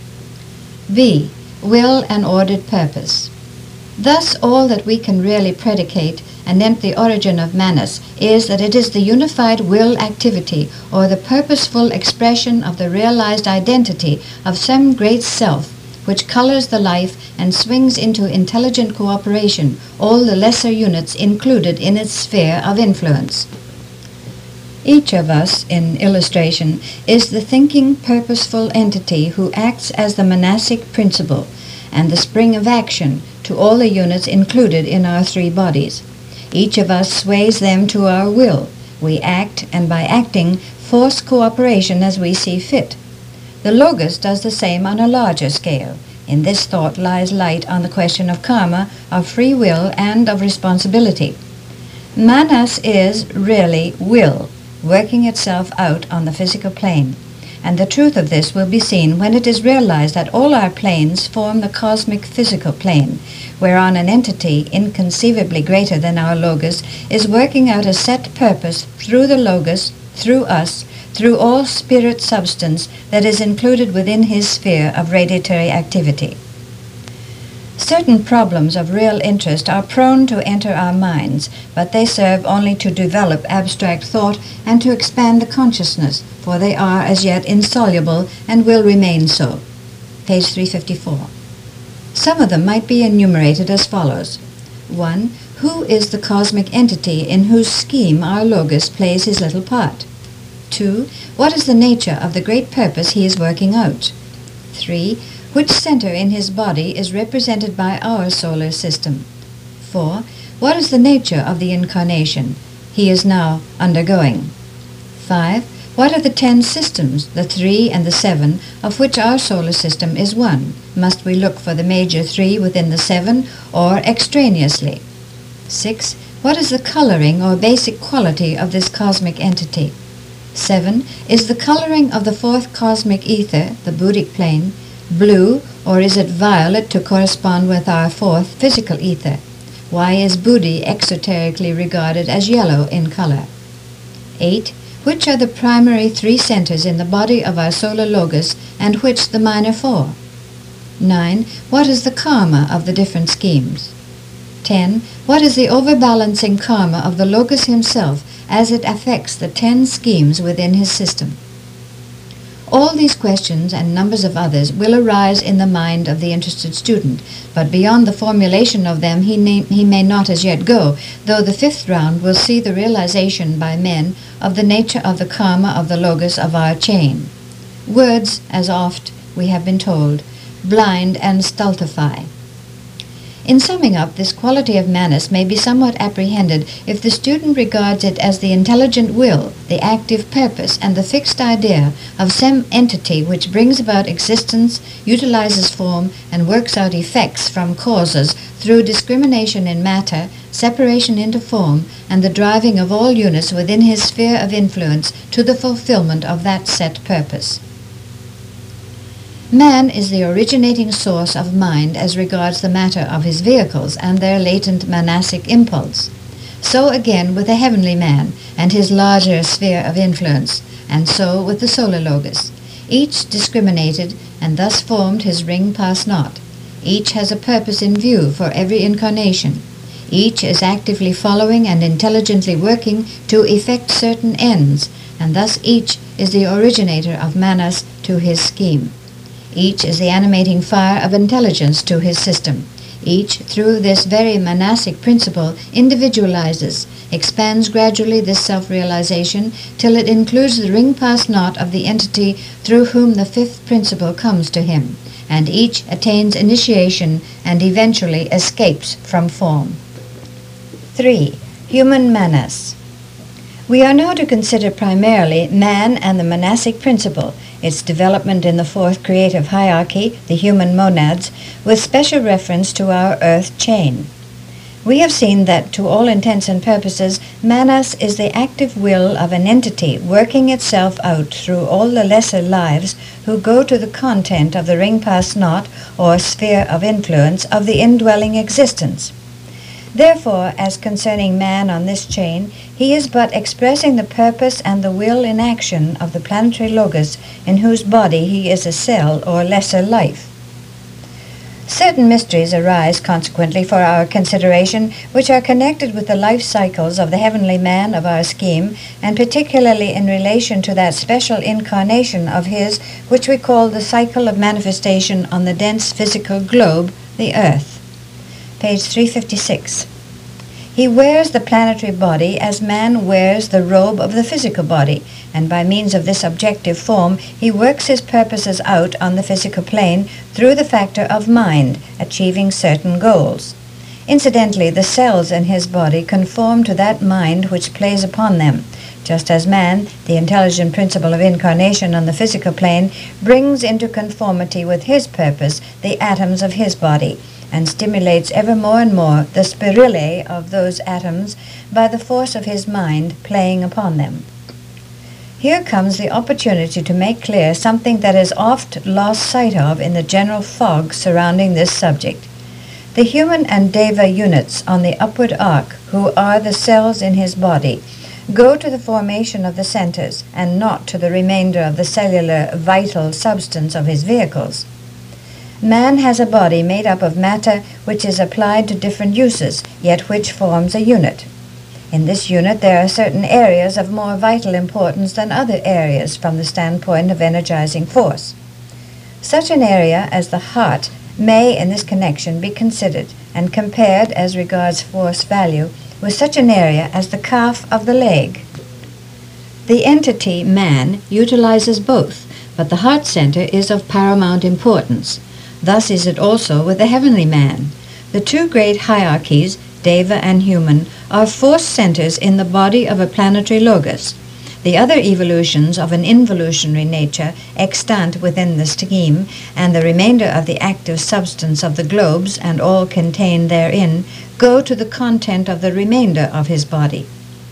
B. Will and ordered purpose. Thus all that we can really predicate anent the origin of Manas is that it is the unified will activity or the purposeful expression of the realized identity of some great self which colors the life and swings into intelligent cooperation all the lesser units included in its sphere of influence. Each of us, in illustration, is the thinking, purposeful entity who acts as the monastic principle and the spring of action to all the units included in our three bodies. Each of us sways them to our will. We act, and by acting, force cooperation as we see fit. The Logos does the same on a larger scale. In this thought lies light on the question of karma, of free will, and of responsibility. Manas is really will, working itself out on the physical plane. And the truth of this will be seen when it is realized that all our planes form the cosmic physical plane, whereon an entity inconceivably greater than our Logos is working out a set purpose through the Logos, through us, through all spirit substance that is included within his sphere of radiatory activity. Certain problems of real interest are prone to enter our minds, but they serve only to develop abstract thought and to expand the consciousness, for they are as yet insoluble and will remain so. Page three fifty-four. Some of them might be enumerated as follows. one. Who is the cosmic entity in whose scheme our Logos plays his little part? two. What is the nature of the great purpose he is working out? three. Which center in his body is represented by our solar system? four. What is the nature of the incarnation he is now undergoing? five. What are the ten systems, the three and the seven, of which our solar system is one? Must we look for the major three within the seven, or extraneously? six. What is the coloring or basic quality of this cosmic entity? seven. Is the coloring of the fourth cosmic ether, the Buddhic plane, blue, or is it violet to correspond with our fourth physical ether? Why is Buddhi exoterically regarded as yellow in color? eight. Which are the primary three centers in the body of our solar Logos, and which the minor four? nine. What is the karma of the different schemes? ten. What is the overbalancing karma of the Logos himself as it affects the ten schemes within his system? All these questions and numbers of others will arise in the mind of the interested student, but beyond the formulation of them he, na- he may not as yet go, though the fifth round will see the realization by men of the nature of the karma of the Logos of our chain. Words, as oft we have been told, blind and stultify. In summing up, this quality of Manas may be somewhat apprehended if the student regards it as the intelligent will, the active purpose, and the fixed idea of some entity which brings about existence, utilizes form, and works out effects from causes through discrimination in matter, separation into form, and the driving of all units within his sphere of influence to the fulfillment of that set purpose. Man is the originating source of mind as regards the matter of his vehicles and their latent manasic impulse. So again with the heavenly man and his larger sphere of influence, and so with the solar Logos. Each discriminated and thus formed his ring pass not. Each has a purpose in view for every incarnation. Each is actively following and intelligently working to effect certain ends, and thus each is the originator of Manas to his scheme. Each is the animating fire of intelligence to his system. Each, through this very monastic principle, individualizes, expands gradually this self-realization till it includes the ring-pass knot of the entity through whom the fifth principle comes to him, and each attains initiation and eventually escapes from form. three. Human Manas. We are now to consider primarily man and the monastic principle, its development in the fourth creative hierarchy, the human monads, with special reference to our earth chain. We have seen that, to all intents and purposes, Manas is the active will of an entity working itself out through all the lesser lives who go to the content of the ring-pass knot or sphere of influence of the indwelling existence. Therefore, as concerning man on this chain, he is but expressing the purpose and the will in action of the planetary logos, in whose body he is a cell or lesser life. Certain mysteries arise, consequently, for our consideration, which are connected with the life cycles of the heavenly man of our scheme, and particularly in relation to that special incarnation of his which we call the cycle of manifestation on the dense physical globe, the earth. Page three fifty-six. He wears the planetary body as man wears the robe of the physical body, and by means of this objective form he works his purposes out on the physical plane through the factor of mind, achieving certain goals. Incidentally, the cells in his body conform to that mind which plays upon them, just as man, the intelligent principle of incarnation on the physical plane, brings into conformity with his purpose the atoms of his body, and stimulates ever more and more the spirille of those atoms by the force of his mind playing upon them. Here comes the opportunity to make clear something that is oft lost sight of in the general fog surrounding this subject. The human and deva units on the upward arc, who are the cells in his body, go to the formation of the centers, and not to the remainder of the cellular vital substance of his vehicles. Man has a body made up of matter which is applied to different uses, yet which forms a unit. In this unit there are certain areas of more vital importance than other areas from the standpoint of energizing force. Such an area as the heart may in this connection be considered and compared as regards force value with such an area as the calf of the leg. The entity man utilizes both, but the heart center is of paramount importance. Thus is it also with the heavenly man. The two great hierarchies, Deva and human, are force centers in the body of a planetary logos. The other evolutions of an involutionary nature extant within the scheme, and the remainder of the active substance of the globes and all contained therein, go to the content of the remainder of his body.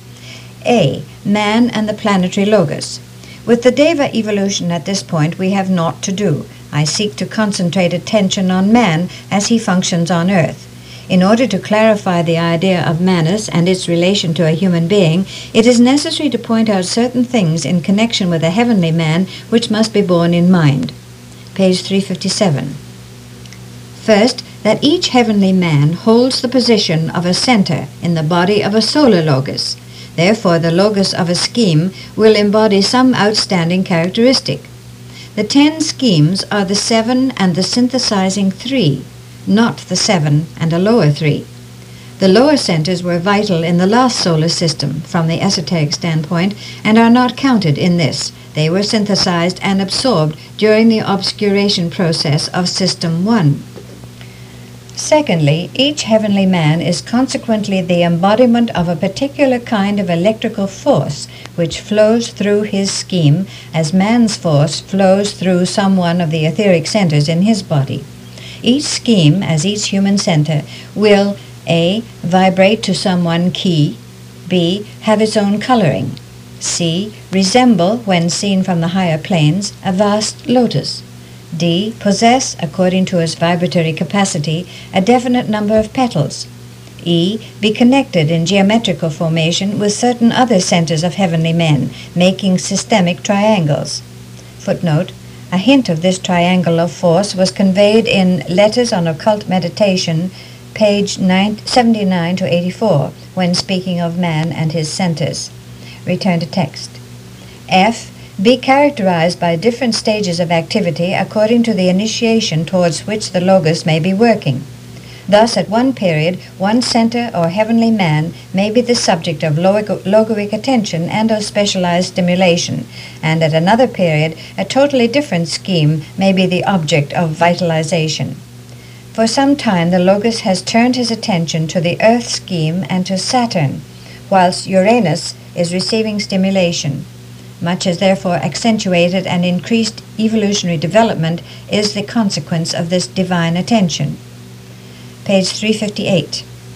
A. Man and the planetary logos. With the Deva evolution at this point we have naught to do. I seek to concentrate attention on man as he functions on earth. In order to clarify the idea of manus and its relation to a human being, it is necessary to point out certain things in connection with a heavenly man which must be borne in mind. Page three fifty-seven. First, that each heavenly man holds the position of a center in the body of a solar logos. Therefore, the logos of a scheme will embody some outstanding characteristic. The ten schemes are the seven and the synthesizing three, not the seven and a lower three. The lower centers were vital in the last solar system from the esoteric standpoint and are not counted in this. They were synthesized and absorbed during the obscuration process of System one. Secondly, each heavenly man is consequently the embodiment of a particular kind of electrical force which flows through his scheme as man's force flows through some one of the etheric centers in his body. Each scheme, as each human center, will A. vibrate to some one key, B. have its own coloring, C. resemble, when seen from the higher planes, a vast lotus, D. possess, according to its vibratory capacity, a definite number of petals, E. be connected in geometrical formation with certain other centers of heavenly men, making systemic triangles. Footnote: a hint of this triangle of force was conveyed in Letters on Occult Meditation, page seventy-nine to eighty-four, when speaking of man and his centers. Return to text. F. Be characterized by different stages of activity according to the initiation towards which the logos may be working. Thus, at one period, one center or heavenly man may be the subject of logo logoic attention and of specialized stimulation, and at another period, a totally different scheme may be the object of vitalization. For some time, the logos has turned his attention to the Earth scheme and to Saturn, whilst Uranus is receiving stimulation. Much is therefore accentuated, and increased evolutionary development is the consequence of this divine attention. Page three fifty-eight.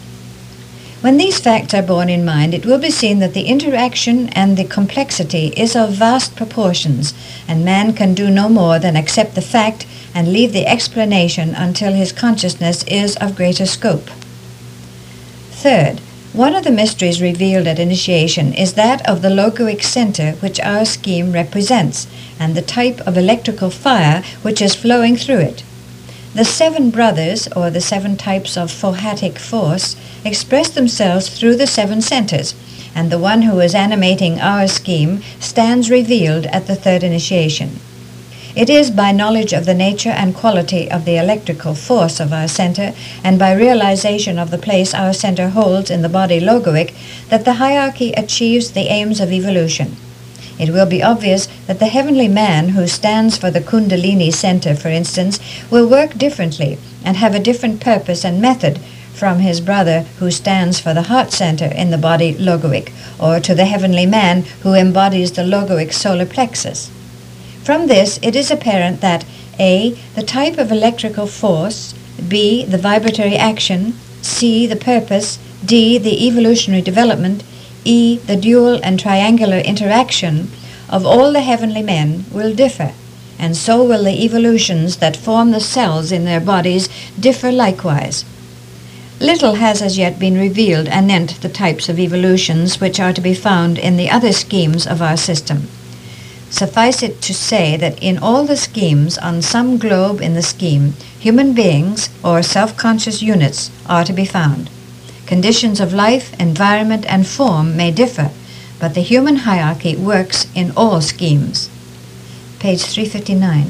When these facts are borne in mind, it will be seen that the interaction and the complexity is of vast proportions, and man can do no more than accept the fact and leave the explanation until his consciousness is of greater scope. Third, one of the mysteries revealed at initiation is that of the logoic center which our scheme represents, and the type of electrical fire which is flowing through it. The seven brothers, or the seven types of phohatic force, express themselves through the seven centers, and the one who is animating our scheme stands revealed at the third initiation. It is by knowledge of the nature and quality of the electrical force of our center, and by realization of the place our center holds in the body logoic, that the hierarchy achieves the aims of evolution. It will be obvious that the heavenly man who stands for the Kundalini center, for instance, will work differently and have a different purpose and method from his brother who stands for the heart center in the body logoic, or to the heavenly man who embodies the logoic solar plexus. From this, it is apparent that A. the type of electrical force, B. the vibratory action, C. the purpose, D. the evolutionary development, E. the dual and triangular interaction of all the heavenly men will differ, and so will the evolutions that form the cells in their bodies differ likewise. Little has as yet been revealed anent the types of evolutions which are to be found in the other schemes of our system. Suffice it to say that in all the schemes, on some globe in the scheme, human beings, or self-conscious units, are to be found. Conditions of life, environment, and form may differ, but the human hierarchy works in all schemes. Page three fifty-nine.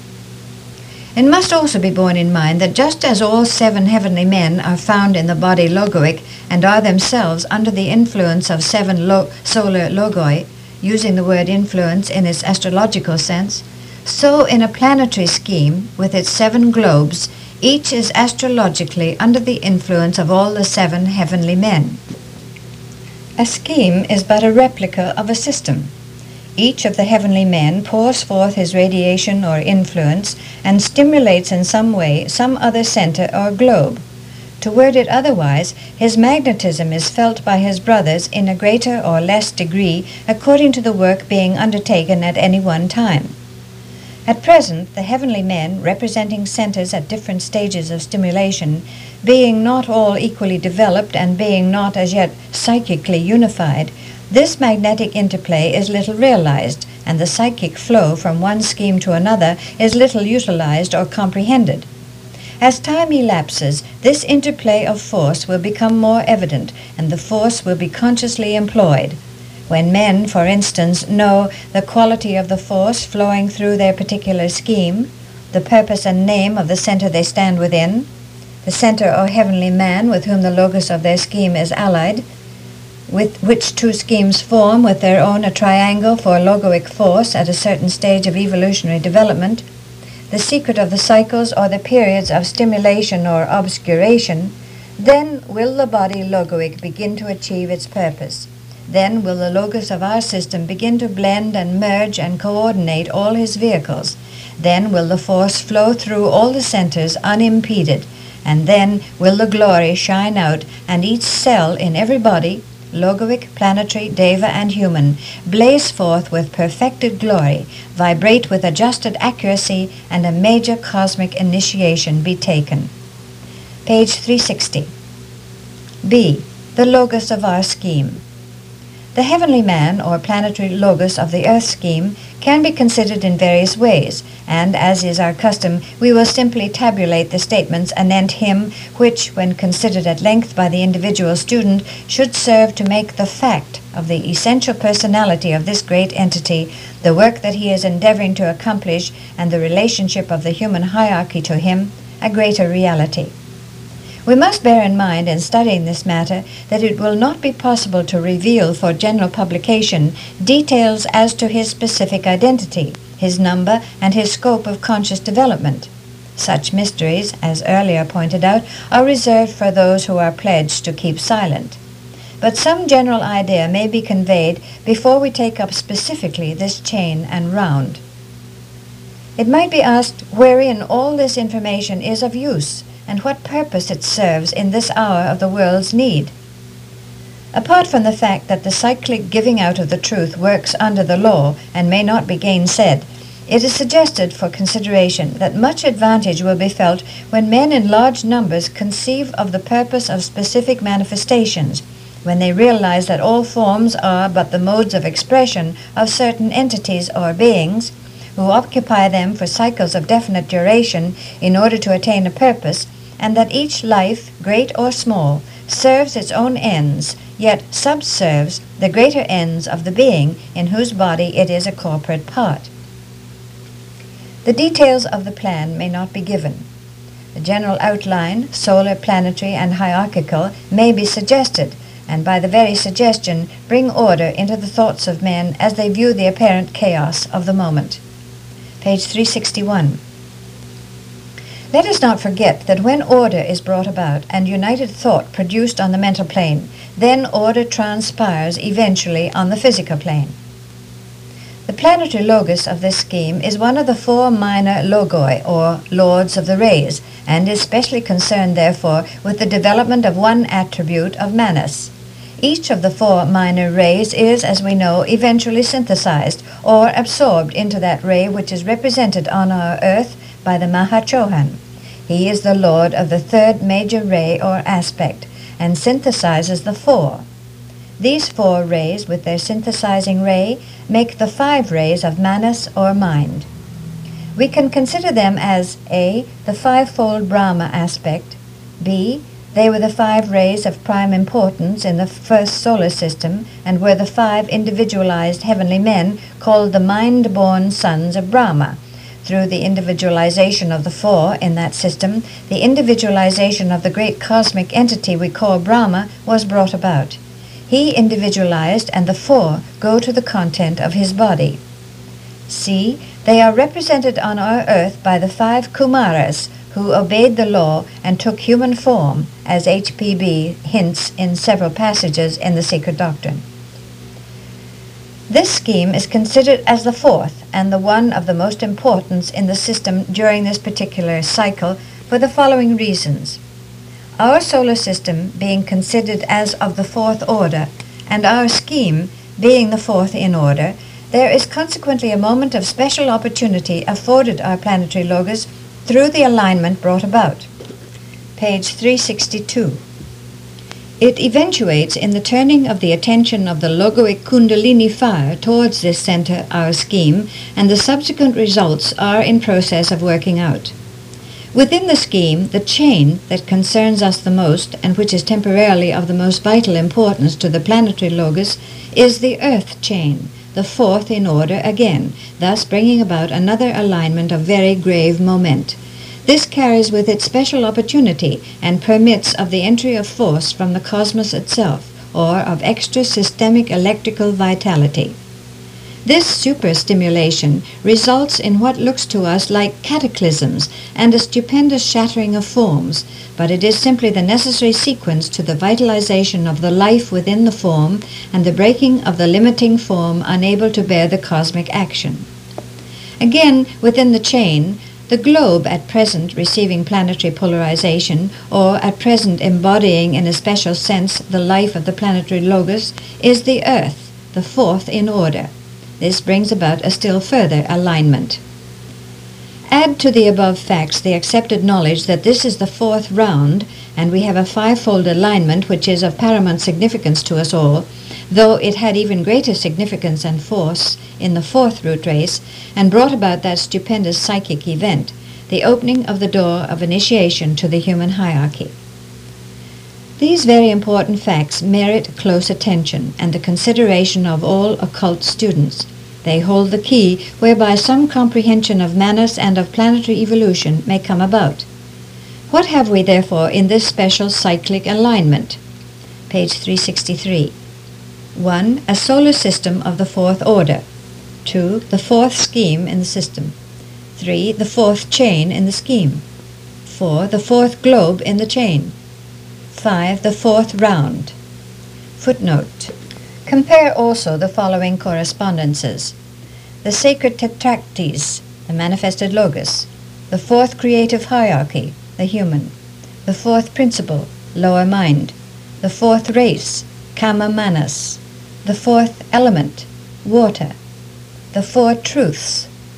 It must also be borne in mind that just as all seven heavenly men are found in the body logoic and are themselves under the influence of seven lo solar logoi, using the word influence in its astrological sense, so in a planetary scheme, with its seven globes, each is astrologically under the influence of all the seven heavenly men. A scheme is but a replica of a system. Each of the heavenly men pours forth his radiation or influence and stimulates in some way some other center or globe. To word it otherwise, his magnetism is felt by his brothers in a greater or less degree according to the work being undertaken at any one time. At present, the heavenly men, representing centers at different stages of stimulation, being not all equally developed and being not as yet psychically unified, this magnetic interplay is little realized, and the psychic flow from one scheme to another is little utilized or comprehended. As time elapses, this interplay of force will become more evident, and the force will be consciously employed. When men, for instance, know the quality of the force flowing through their particular scheme, the purpose and name of the center they stand within, the center or heavenly man with whom the logos of their scheme is allied, with which two schemes form with their own a triangle for logoic force at a certain stage of evolutionary development, the secret of the cycles or the periods of stimulation or obscuration, then will the body logoic begin to achieve its purpose. Then will the logos of our system begin to blend and merge and coordinate all his vehicles. Then will the force flow through all the centers unimpeded, and then will the glory shine out, and each cell in every body, logoic, planetary, deva, and human, blaze forth with perfected glory, vibrate with adjusted accuracy, and a major cosmic initiation be taken. Page three sixty. B. The logos of our scheme. The heavenly man, or planetary logos of the earth scheme, can be considered in various ways, and, as is our custom, we will simply tabulate the statements anent him, which, when considered at length by the individual student, should serve to make the fact of the essential personality of this great entity, the work that he is endeavoring to accomplish, and the relationship of the human hierarchy to him, a greater reality. We must bear in mind in studying this matter that it will not be possible to reveal for general publication details as to his specific identity, his number, and his scope of conscious development. Such mysteries, as earlier pointed out, are reserved for those who are pledged to keep silent. But some general idea may be conveyed before we take up specifically this chain and round. It might be asked wherein all this information is of use, and what purpose it serves in this hour of the world's need. Apart from the fact that the cyclic giving out of the truth works under the law and may not be gainsaid, It is suggested for consideration that much advantage will be felt when men in large numbers conceive of the purpose of specific manifestations, when they realize that all forms are but the modes of expression of certain entities or beings, who occupy them for cycles of definite duration in order to attain a purpose, and that each life, great or small, serves its own ends, yet subserves the greater ends of the being in whose body it is a corporate part. The details of the plan may not be given. The general outline, solar, planetary, and hierarchical, may be suggested, and by the very suggestion bring order into the thoughts of men as they view the apparent chaos of the moment. Page three sixty-one. Let us not forget that when order is brought about and united thought produced on the mental plane, then order transpires eventually on the physical plane. The planetary logos of this scheme is one of the four minor logoi, or lords of the rays, and is specially concerned, therefore, with the development of one attribute of Manas. Each of the four minor rays is, as we know, eventually synthesized or absorbed into that ray which is represented on our earth by the Mahachohan. He is the lord of the third major ray or aspect, and synthesizes the four. These four rays, with their synthesizing ray, make the five rays of Manas or mind. We can consider them as A. the fivefold Brahma aspect, B. they were the five rays of prime importance in the first solar system, and were the five individualized heavenly men called the mind-born sons of Brahma. Through the individualization of the four in that system, the individualization of the great cosmic entity we call Brahma was brought about. He individualized, and the four go to the content of his body. C. They are represented on our earth by the five Kumaras, who obeyed the law and took human form, as H P B hints in several passages in the Secret Doctrine. This scheme is considered as the fourth and the one of the most importance in the system during this particular cycle for the following reasons. Our solar system being considered as of the fourth order, and our scheme being the fourth in order, there is consequently a moment of special opportunity afforded our planetary logos through the alignment brought about. Page three sixty-two. It eventuates in the turning of the attention of the logoic kundalini fire towards this center, our scheme, and the subsequent results are in process of working out. Within the scheme, the chain that concerns us the most, and which is temporarily of the most vital importance to the planetary logos, is the earth chain, the fourth in order again, thus bringing about another alignment of very grave moment. This carries with it special opportunity and permits of the entry of force from the cosmos itself, or of extra systemic electrical vitality. This superstimulation results in what looks to us like cataclysms and a stupendous shattering of forms, but it is simply the necessary sequence to the vitalization of the life within the form and the breaking of the limiting form unable to bear the cosmic action. Again, within the chain, the globe at present receiving planetary polarization, or at present embodying in a special sense the life of the planetary logos, is the earth, the fourth in order. This brings about a still further alignment. Add to the above facts the accepted knowledge that this is the fourth round, and we have a fivefold alignment which is of paramount significance to us all, though it had even greater significance and force in the fourth root race, and brought about that stupendous psychic event, the opening of the door of initiation to the human hierarchy. These very important facts merit close attention and the consideration of all occult students. They hold the key whereby some comprehension of Manas and of planetary evolution may come about. What have we, therefore, in this special cyclic alignment? Page three sixty-three. one. A solar system of the fourth order. two. The fourth scheme in the system. three. The fourth chain in the scheme. four. The fourth globe in the chain. five. The fourth round. Footnote. Compare also the following correspondences. The sacred tetracties, the manifested logos. The fourth creative hierarchy, the human. The fourth principle, lower mind. The fourth race, kama manas. The fourth element, water. The four truths,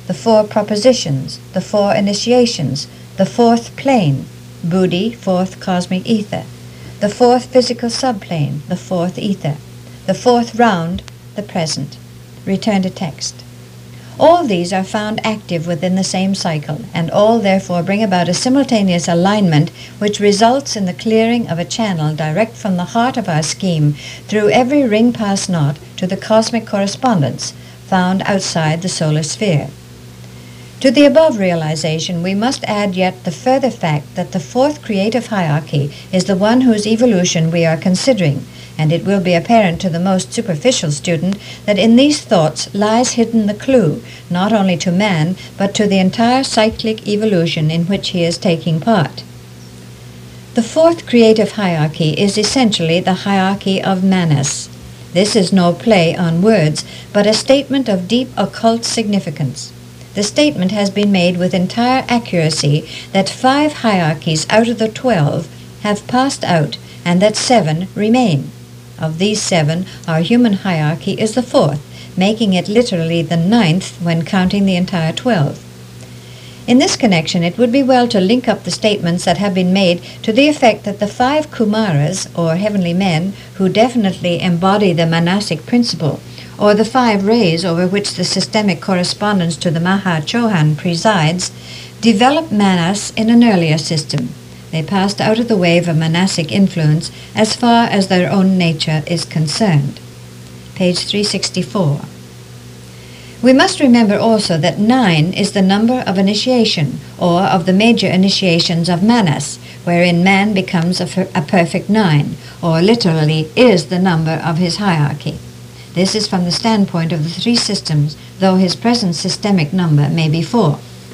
the four propositions, the four initiations, the fourth plane, buddhi, fourth cosmic ether, the fourth physical subplane, the fourth ether, the fourth round, the present. Return to text. All these are found active within the same cycle, and all therefore bring about a simultaneous alignment which results in the clearing of a channel direct from the heart of our scheme through every ring-pass knot to the cosmic correspondence found outside the solar sphere. To the above realization, we must add yet the further fact that the fourth creative hierarchy is the one whose evolution we are considering, and it will be apparent to the most superficial student that in these thoughts lies hidden the clue, not only to man, but to the entire cyclic evolution in which he is taking part. The fourth creative hierarchy is essentially the hierarchy of Manas. This is no play on words, but a statement of deep occult significance. The statement has been made with entire accuracy that five hierarchies out of the twelve have passed out and that seven remain. Of these seven, our human hierarchy is the fourth, making it literally the ninth when counting the entire twelve. In this connection, it would be well to link up the statements that have been made to the effect that the five Kumaras, or heavenly men, who definitely embody the Manasic principle, or the five rays over which the systemic correspondence to the Maha Chohan presides, develop Manas in an earlier system. They passed out of the wave of Manasic influence as far as their own nature is concerned. Page three sixty-four. We must remember also that nine is the number of initiation, or of the major initiations of Manas, wherein man becomes a, a perfect nine, or literally is the number of his hierarchy. This is from the standpoint of the three systems, though his present systemic number may be four.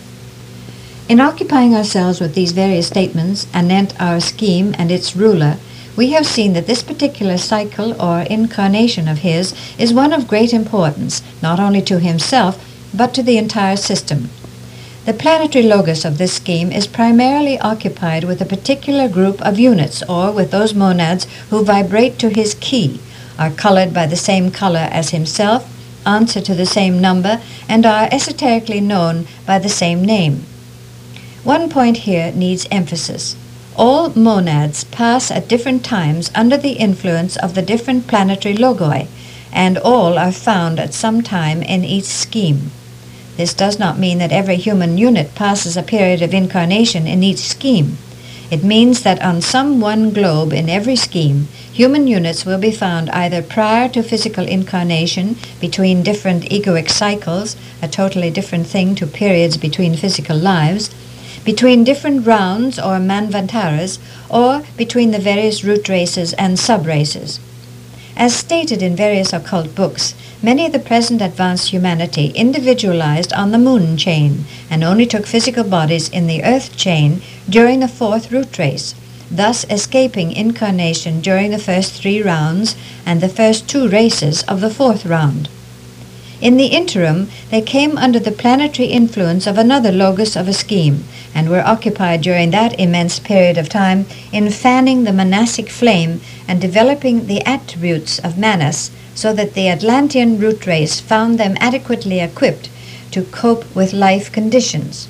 In occupying ourselves with these various statements anent our scheme and its ruler, we have seen that this particular cycle or incarnation of his is one of great importance, not only to himself, but to the entire system. The planetary logos of this scheme is primarily occupied with a particular group of units, or with those monads who vibrate to his key, are colored by the same color as himself, answer to the same number, and are esoterically known by the same name. One point here needs emphasis. All monads pass at different times under the influence of the different planetary logoi, and all are found at some time in each scheme. This does not mean that every human unit passes a period of incarnation in each scheme. It means that on some one globe in every scheme, human units will be found either prior to physical incarnation between different egoic cycles, a totally different thing to periods between physical lives, between different rounds or manvantaras, or between the various root races and sub-races. As stated in various occult books, many of the present advanced humanity individualized on the moon chain and only took physical bodies in the earth chain during the fourth root race, thus escaping incarnation during the first three rounds and the first two races of the fourth round. In the interim, they came under the planetary influence of another logos of a scheme, and were occupied during that immense period of time in fanning the Manasic flame and developing the attributes of Manas, so that the Atlantean root race found them adequately equipped to cope with life conditions.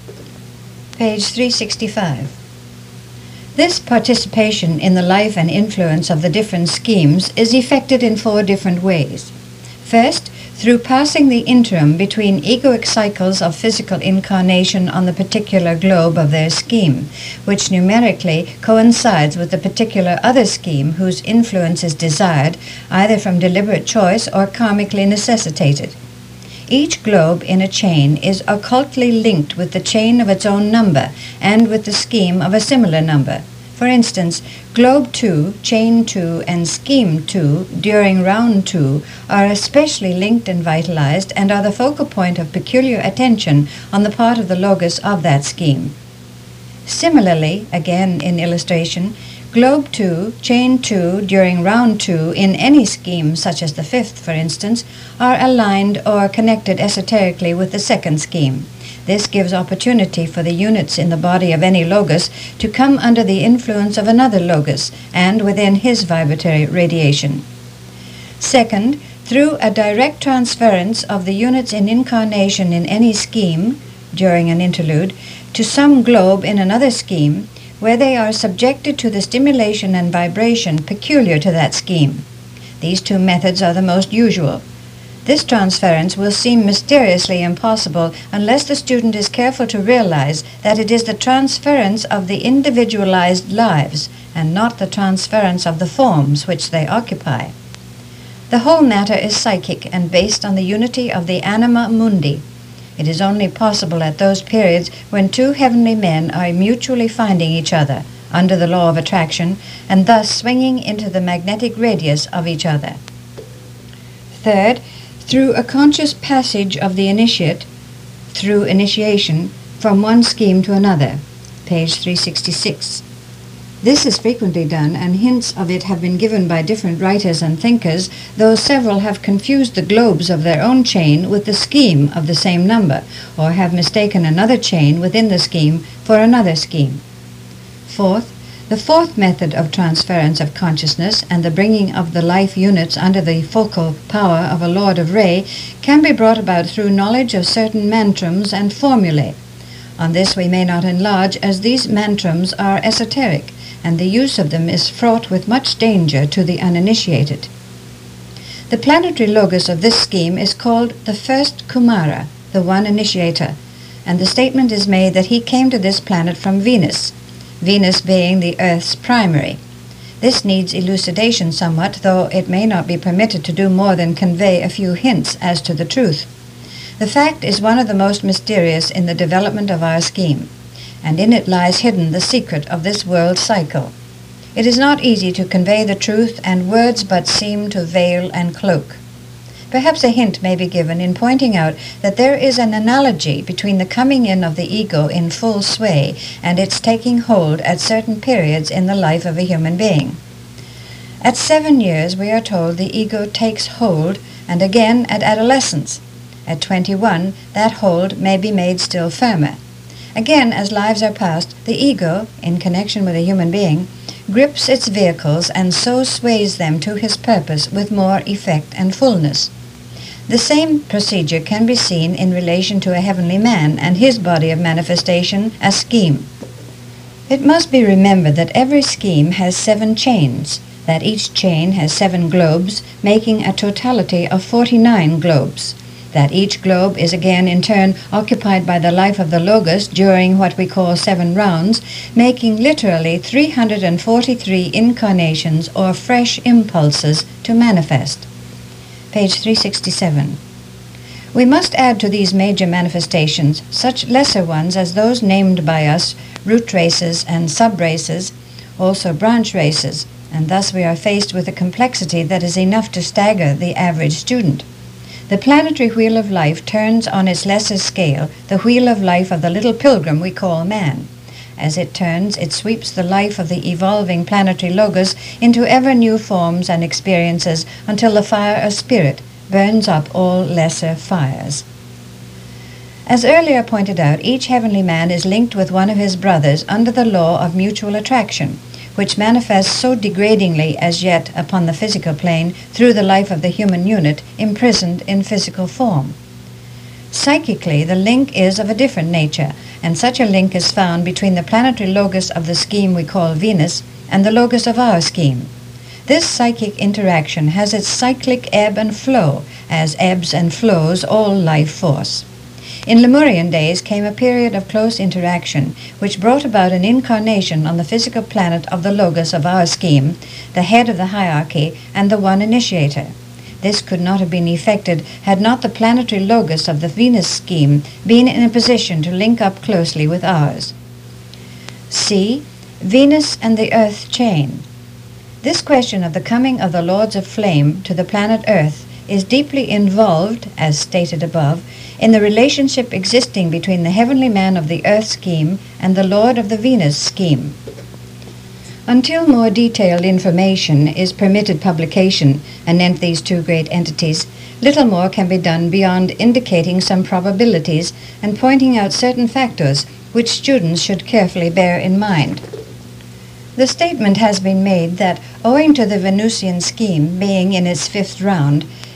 Page three sixty-five. This participation in the life and influence of the different schemes is effected in four different ways. First, through passing the interim between egoic cycles of physical incarnation on the particular globe of their scheme, which numerically coincides with the particular other scheme whose influence is desired, either from deliberate choice or karmically necessitated. Each globe in a chain is occultly linked with the chain of its own number and with the scheme of a similar number. For instance, Globe two, Chain two, and Scheme two during Round two are especially linked and vitalized and are the focal point of peculiar attention on the part of the logos of that scheme. Similarly, again in illustration, Globe two, Chain two during Round two in any scheme, such as the fifth, for instance, are aligned or connected esoterically with the second scheme. This gives opportunity for the units in the body of any logos to come under the influence of another logos and within his vibratory radiation. Second, through a direct transference of the units in incarnation in any scheme, during an interlude, to some globe in another scheme, where they are subjected to the stimulation and vibration peculiar to that scheme. These two methods are the most usual. This transference will seem mysteriously impossible unless the student is careful to realize that it is the transference of the individualized lives and not the transference of the forms which they occupy. The whole matter is psychic and based on the unity of the anima mundi. It is only possible at those periods when two heavenly men are mutually finding each other under the law of attraction and thus swinging into the magnetic radius of each other. Third, through a conscious passage of the initiate, through initiation, from one scheme to another. Page three sixty-six. This is frequently done, and hints of it have been given by different writers and thinkers, though several have confused the globes of their own chain with the scheme of the same number, or have mistaken another chain within the scheme for another scheme. Fourth, the fourth method of transference of consciousness and the bringing of the life units under the focal power of a Lord of Re can be brought about through knowledge of certain mantrams and formulae. On this we may not enlarge, as these mantrams are esoteric, and the use of them is fraught with much danger to the uninitiated. The planetary logos of this scheme is called the first Kumara, the one initiator, and the statement is made that he came to this planet from Venus, Venus being the Earth's primary. This needs elucidation somewhat, though it may not be permitted to do more than convey a few hints as to the truth. The fact is one of the most mysterious in the development of our scheme, and in it lies hidden the secret of this world cycle. It is not easy to convey the truth, and words but seem to veil and cloak. Perhaps a hint may be given in pointing out that there is an analogy between the coming in of the ego in full sway and its taking hold at certain periods in the life of a human being. At seven years, we are told the ego takes hold, and again at adolescence. At twenty-one, that hold may be made still firmer. Again, as lives are passed, the ego, in connection with a human being, grips its vehicles and so sways them to his purpose with more effect and fullness. The same procedure can be seen in relation to a heavenly man and his body of manifestation, a scheme. It must be remembered that every scheme has seven chains, that each chain has seven globes, making a totality of forty-nine globes, that each globe is again in turn occupied by the life of the Logos during what we call seven rounds, making literally three hundred forty-three incarnations or fresh impulses to manifest. Page three sixty-seven. We must add to these major manifestations such lesser ones as those named by us, root races and sub-races, also branch races, and thus we are faced with a complexity that is enough to stagger the average student. The planetary wheel of life turns on its lesser scale the wheel of life of the little pilgrim we call man. As it turns, it sweeps the life of the evolving planetary logos into ever new forms and experiences until the fire of spirit burns up all lesser fires. As earlier pointed out, each heavenly man is linked with one of his brothers under the law of mutual attraction, which manifests so degradingly as yet upon the physical plane through the life of the human unit imprisoned in physical form. Psychically, the link is of a different nature, and such a link is found between the planetary logos of the scheme we call Venus and the logos of our scheme. This psychic interaction has its cyclic ebb and flow, as ebbs and flows all life force. In Lemurian days came a period of close interaction, which brought about an incarnation on the physical planet of the Logos of our scheme, the head of the hierarchy, and the one initiator. This could not have been effected had not the planetary Logos of the Venus scheme been in a position to link up closely with ours. C. Venus and the Earth chain. This question of the coming of the Lords of Flame to the planet Earth is deeply involved, as stated above, in the relationship existing between the heavenly man of the Earth scheme and the Lord of the Venus scheme. Until more detailed information is permitted publication anent these two great entities, little more can be done beyond indicating some probabilities and pointing out certain factors which students should carefully bear in mind. The statement has been made that, owing to the Venusian scheme being in its fifth round,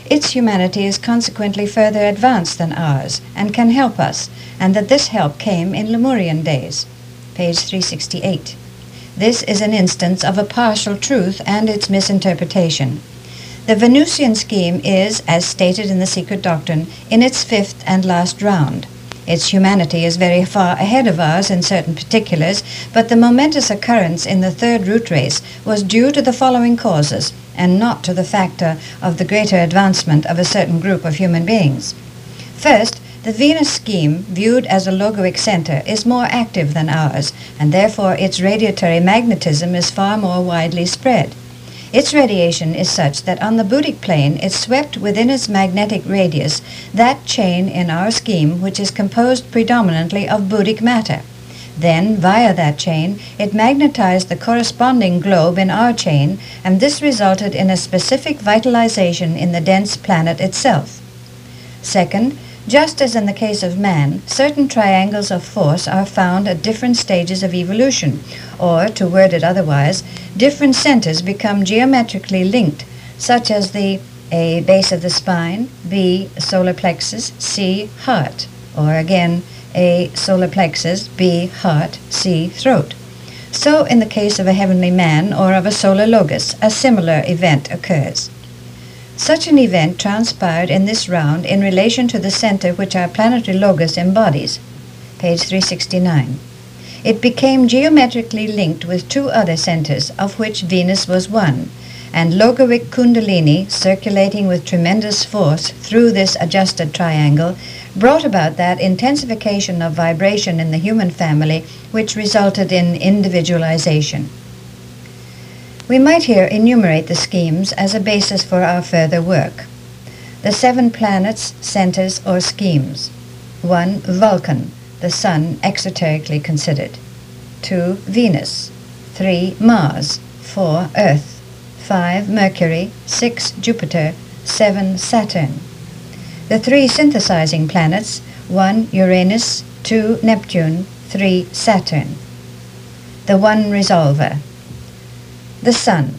its humanity is consequently further advanced than ours and can help us, and that this help came in Lemurian days. Page three sixty-eight. This is an instance of a partial truth and its misinterpretation. The Venusian scheme is, as stated in the Secret Doctrine, in its fifth and last round. Its humanity is very far ahead of ours in certain particulars, but the momentous occurrence in the third root race was due to the following causes, and not to the factor of the greater advancement of a certain group of human beings. First, the Venus scheme, viewed as a logoic center, is more active than ours, and therefore its radiatory magnetism is far more widely spread. Its radiation is such that on the Buddhic plane it swept within its magnetic radius that chain in our scheme which is composed predominantly of Buddhic matter. Then, via that chain, it magnetized the corresponding globe in our chain, and this resulted in a specific vitalization in the dense planet itself. Second, just as in the case of man, certain triangles of force are found at different stages of evolution, or, to word it otherwise, different centers become geometrically linked, such as the A. base of the spine, B. solar plexus, C. heart, or again, A. solar plexus, B. heart, C. throat. So in the case of a heavenly man or of a solar logos, a similar event occurs. Such an event transpired in this round in relation to the center which our planetary logos embodies. Page three sixty-nine. It became geometrically linked with two other centers, of which Venus was one, and logoic kundalini, circulating with tremendous force through this adjusted triangle, brought about that intensification of vibration in the human family which resulted in individualization. We might here enumerate the schemes as a basis for our further work. The seven planets, centers, or schemes. one. Vulcan, the Sun exoterically considered. two. Venus. three. Mars. four. Earth. five. Mercury. six. Jupiter. seven. Saturn. The three synthesizing planets. one. Uranus. two. Neptune. three. Saturn. The one resolver. The Sun.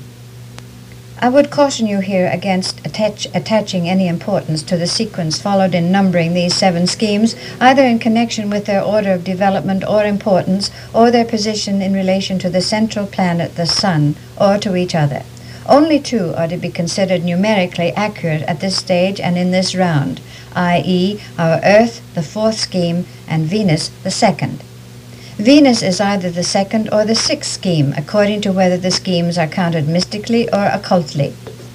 I would caution you here against attach, attaching any importance to the sequence followed in numbering these seven schemes, either in connection with their order of development or importance, or their position in relation to the central planet, the Sun, or to each other. Only two are to be considered numerically accurate at this stage and in this round, that is, our Earth, the fourth scheme, and Venus, the second. Venus is either the second or the sixth scheme, according to whether the schemes are counted mystically or occultly.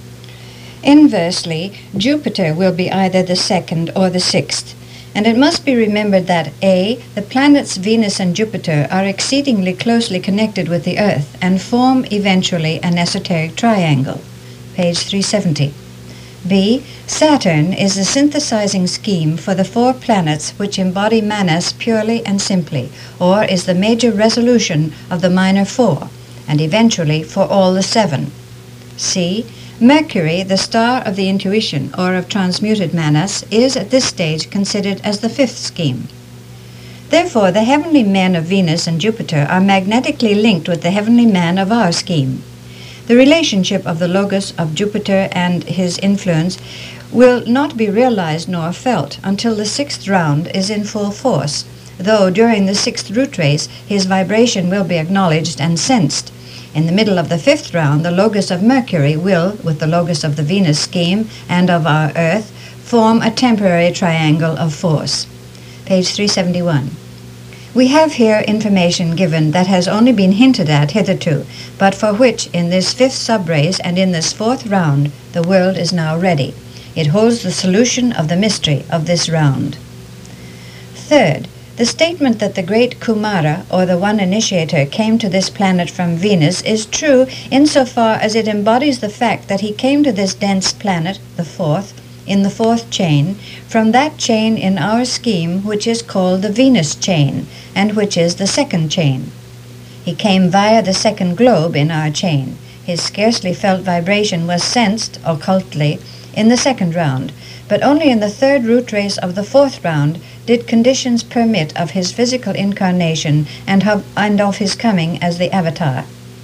Inversely, Jupiter will be either the second or the sixth, and it must be remembered that A. the planets Venus and Jupiter are exceedingly closely connected with the Earth and form eventually an esoteric triangle. Page three seventy. B. Saturn is the synthesizing scheme for the four planets which embody Manas purely and simply, or is the major resolution of the minor four, and eventually for all the seven. C. Mercury, the star of the intuition or of transmuted Manas, is at this stage considered as the fifth scheme. Therefore, the heavenly men of Venus and Jupiter are magnetically linked with the heavenly man of our scheme. The relationship of the Logos of Jupiter and his influence will not be realized nor felt until the sixth round is in full force, though during the sixth root race his vibration will be acknowledged and sensed. In the middle of the fifth round, the Logos of Mercury will, with the Logos of the Venus scheme and of our Earth, form a temporary triangle of force. Page three seventy-one. We have here information given that has only been hinted at hitherto, but for which, in this fifth subrace and in this fourth round, the world is now ready. It holds the solution of the mystery of this round. Third, the statement that the great Kumara, or the one initiator, came to this planet from Venus is true insofar as it embodies the fact that he came to this dense planet, the fourth, in the fourth chain, from that chain in our scheme which is called the Venus chain, and which is the second chain. He came via the second globe in our chain. His scarcely felt vibration was sensed, occultly, in the second round, but only in the third root race of the fourth round did conditions permit of his physical incarnation and of, and of his coming as the Avatar.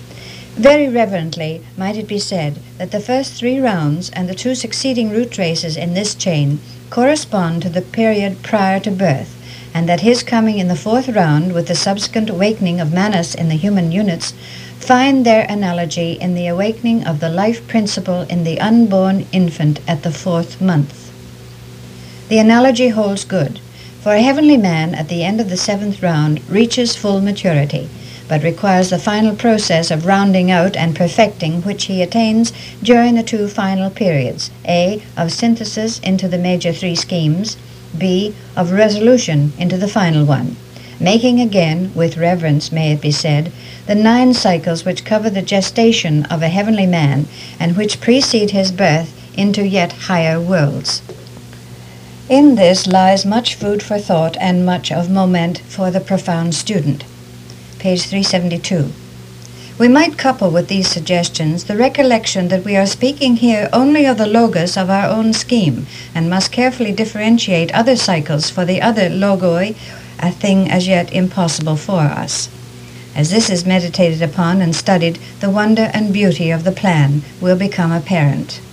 Very reverently might it be said that the first three rounds and the two succeeding root traces in this chain correspond to the period prior to birth, and that his coming in the fourth round with the subsequent awakening of Manas in the human units find their analogy in the awakening of the life principle in the unborn infant at the fourth month. The analogy holds good, for a heavenly man at the end of the seventh round reaches full maturity, but requires the final process of rounding out and perfecting which he attains during the two final periods, A, of synthesis into the major three schemes, B, of resolution into the final one, making again, with reverence may it be said, the nine cycles which cover the gestation of a heavenly man and which precede his birth into yet higher worlds. In this lies much food for thought and much of moment for the profound student. Page three seventy-two. We might couple with these suggestions the recollection that we are speaking here only of the logos of our own scheme, and must carefully differentiate other cycles for the other logoi, a thing as yet impossible for us. As this is meditated upon and studied, the wonder and beauty of the plan will become apparent.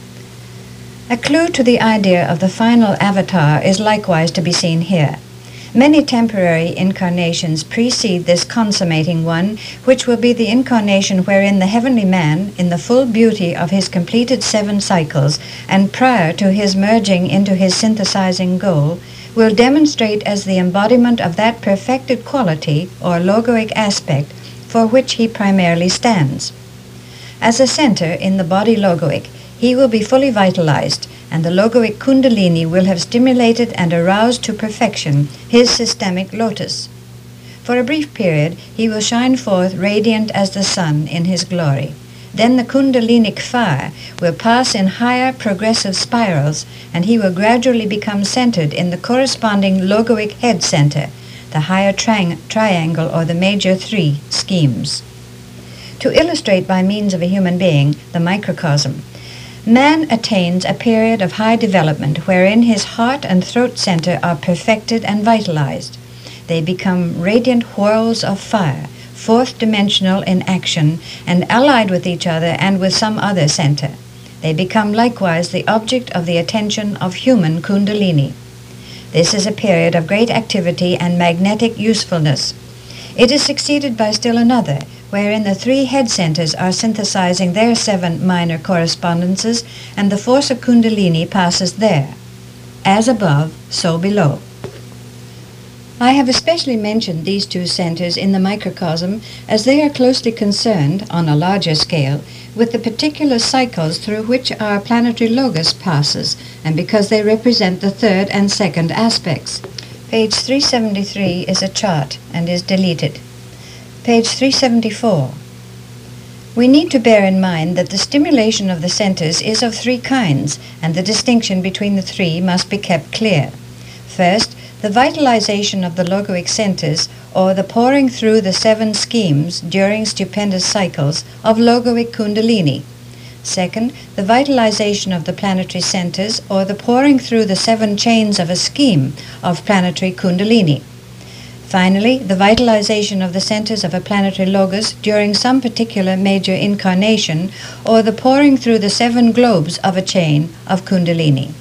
A clue to the idea of the final avatar is likewise to be seen here. Many temporary incarnations precede this consummating one, which will be the incarnation wherein the heavenly man, in the full beauty of his completed seven cycles, and prior to his merging into his synthesizing goal, will demonstrate as the embodiment of that perfected quality or logoic aspect for which he primarily stands. As a center in the body logoic, he will be fully vitalized, and the logoic kundalini will have stimulated and aroused to perfection his systemic lotus. For a brief period, he will shine forth radiant as the sun in his glory. Then the kundalinic fire will pass in higher progressive spirals, and he will gradually become centered in the corresponding logoic head center, the higher tri- triangle or the major three schemes. To illustrate by means of a human being, the microcosm, man attains a period of high development wherein his heart and throat center are perfected and vitalized. They become radiant whorls of fire, fourth dimensional in action, and allied with each other and with some other center. They become likewise the object of the attention of human kundalini. This is a period of great activity and magnetic usefulness. It is succeeded by still another, wherein the three head centers are synthesizing their seven minor correspondences, and the force of kundalini passes there. As above, so below. I have especially mentioned these two centers in the microcosm as they are closely concerned, on a larger scale, with the particular cycles through which our planetary logos passes, and because they represent the third and second aspects. Page three seventy-three is a chart and is deleted. Page three seventy-four. We need to bear in mind that the stimulation of the centers is of three kinds, and the distinction between the three must be kept clear. First, the vitalization of the logoic centers, or the pouring through the seven schemes during stupendous cycles of logoic kundalini. Second, the vitalization of the planetary centers, or the pouring through the seven chains of a scheme of planetary kundalini. Finally, the vitalization of the centers of a planetary logos during some particular major incarnation, or the pouring through the seven globes of a chain of kundalini.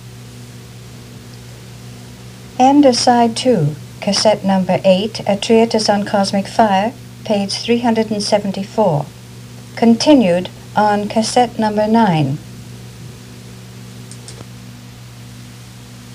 End of Side two, Cassette Number eight, A Treatise on Cosmic Fire, page three hundred seventy-four. Continued on Cassette Number nine,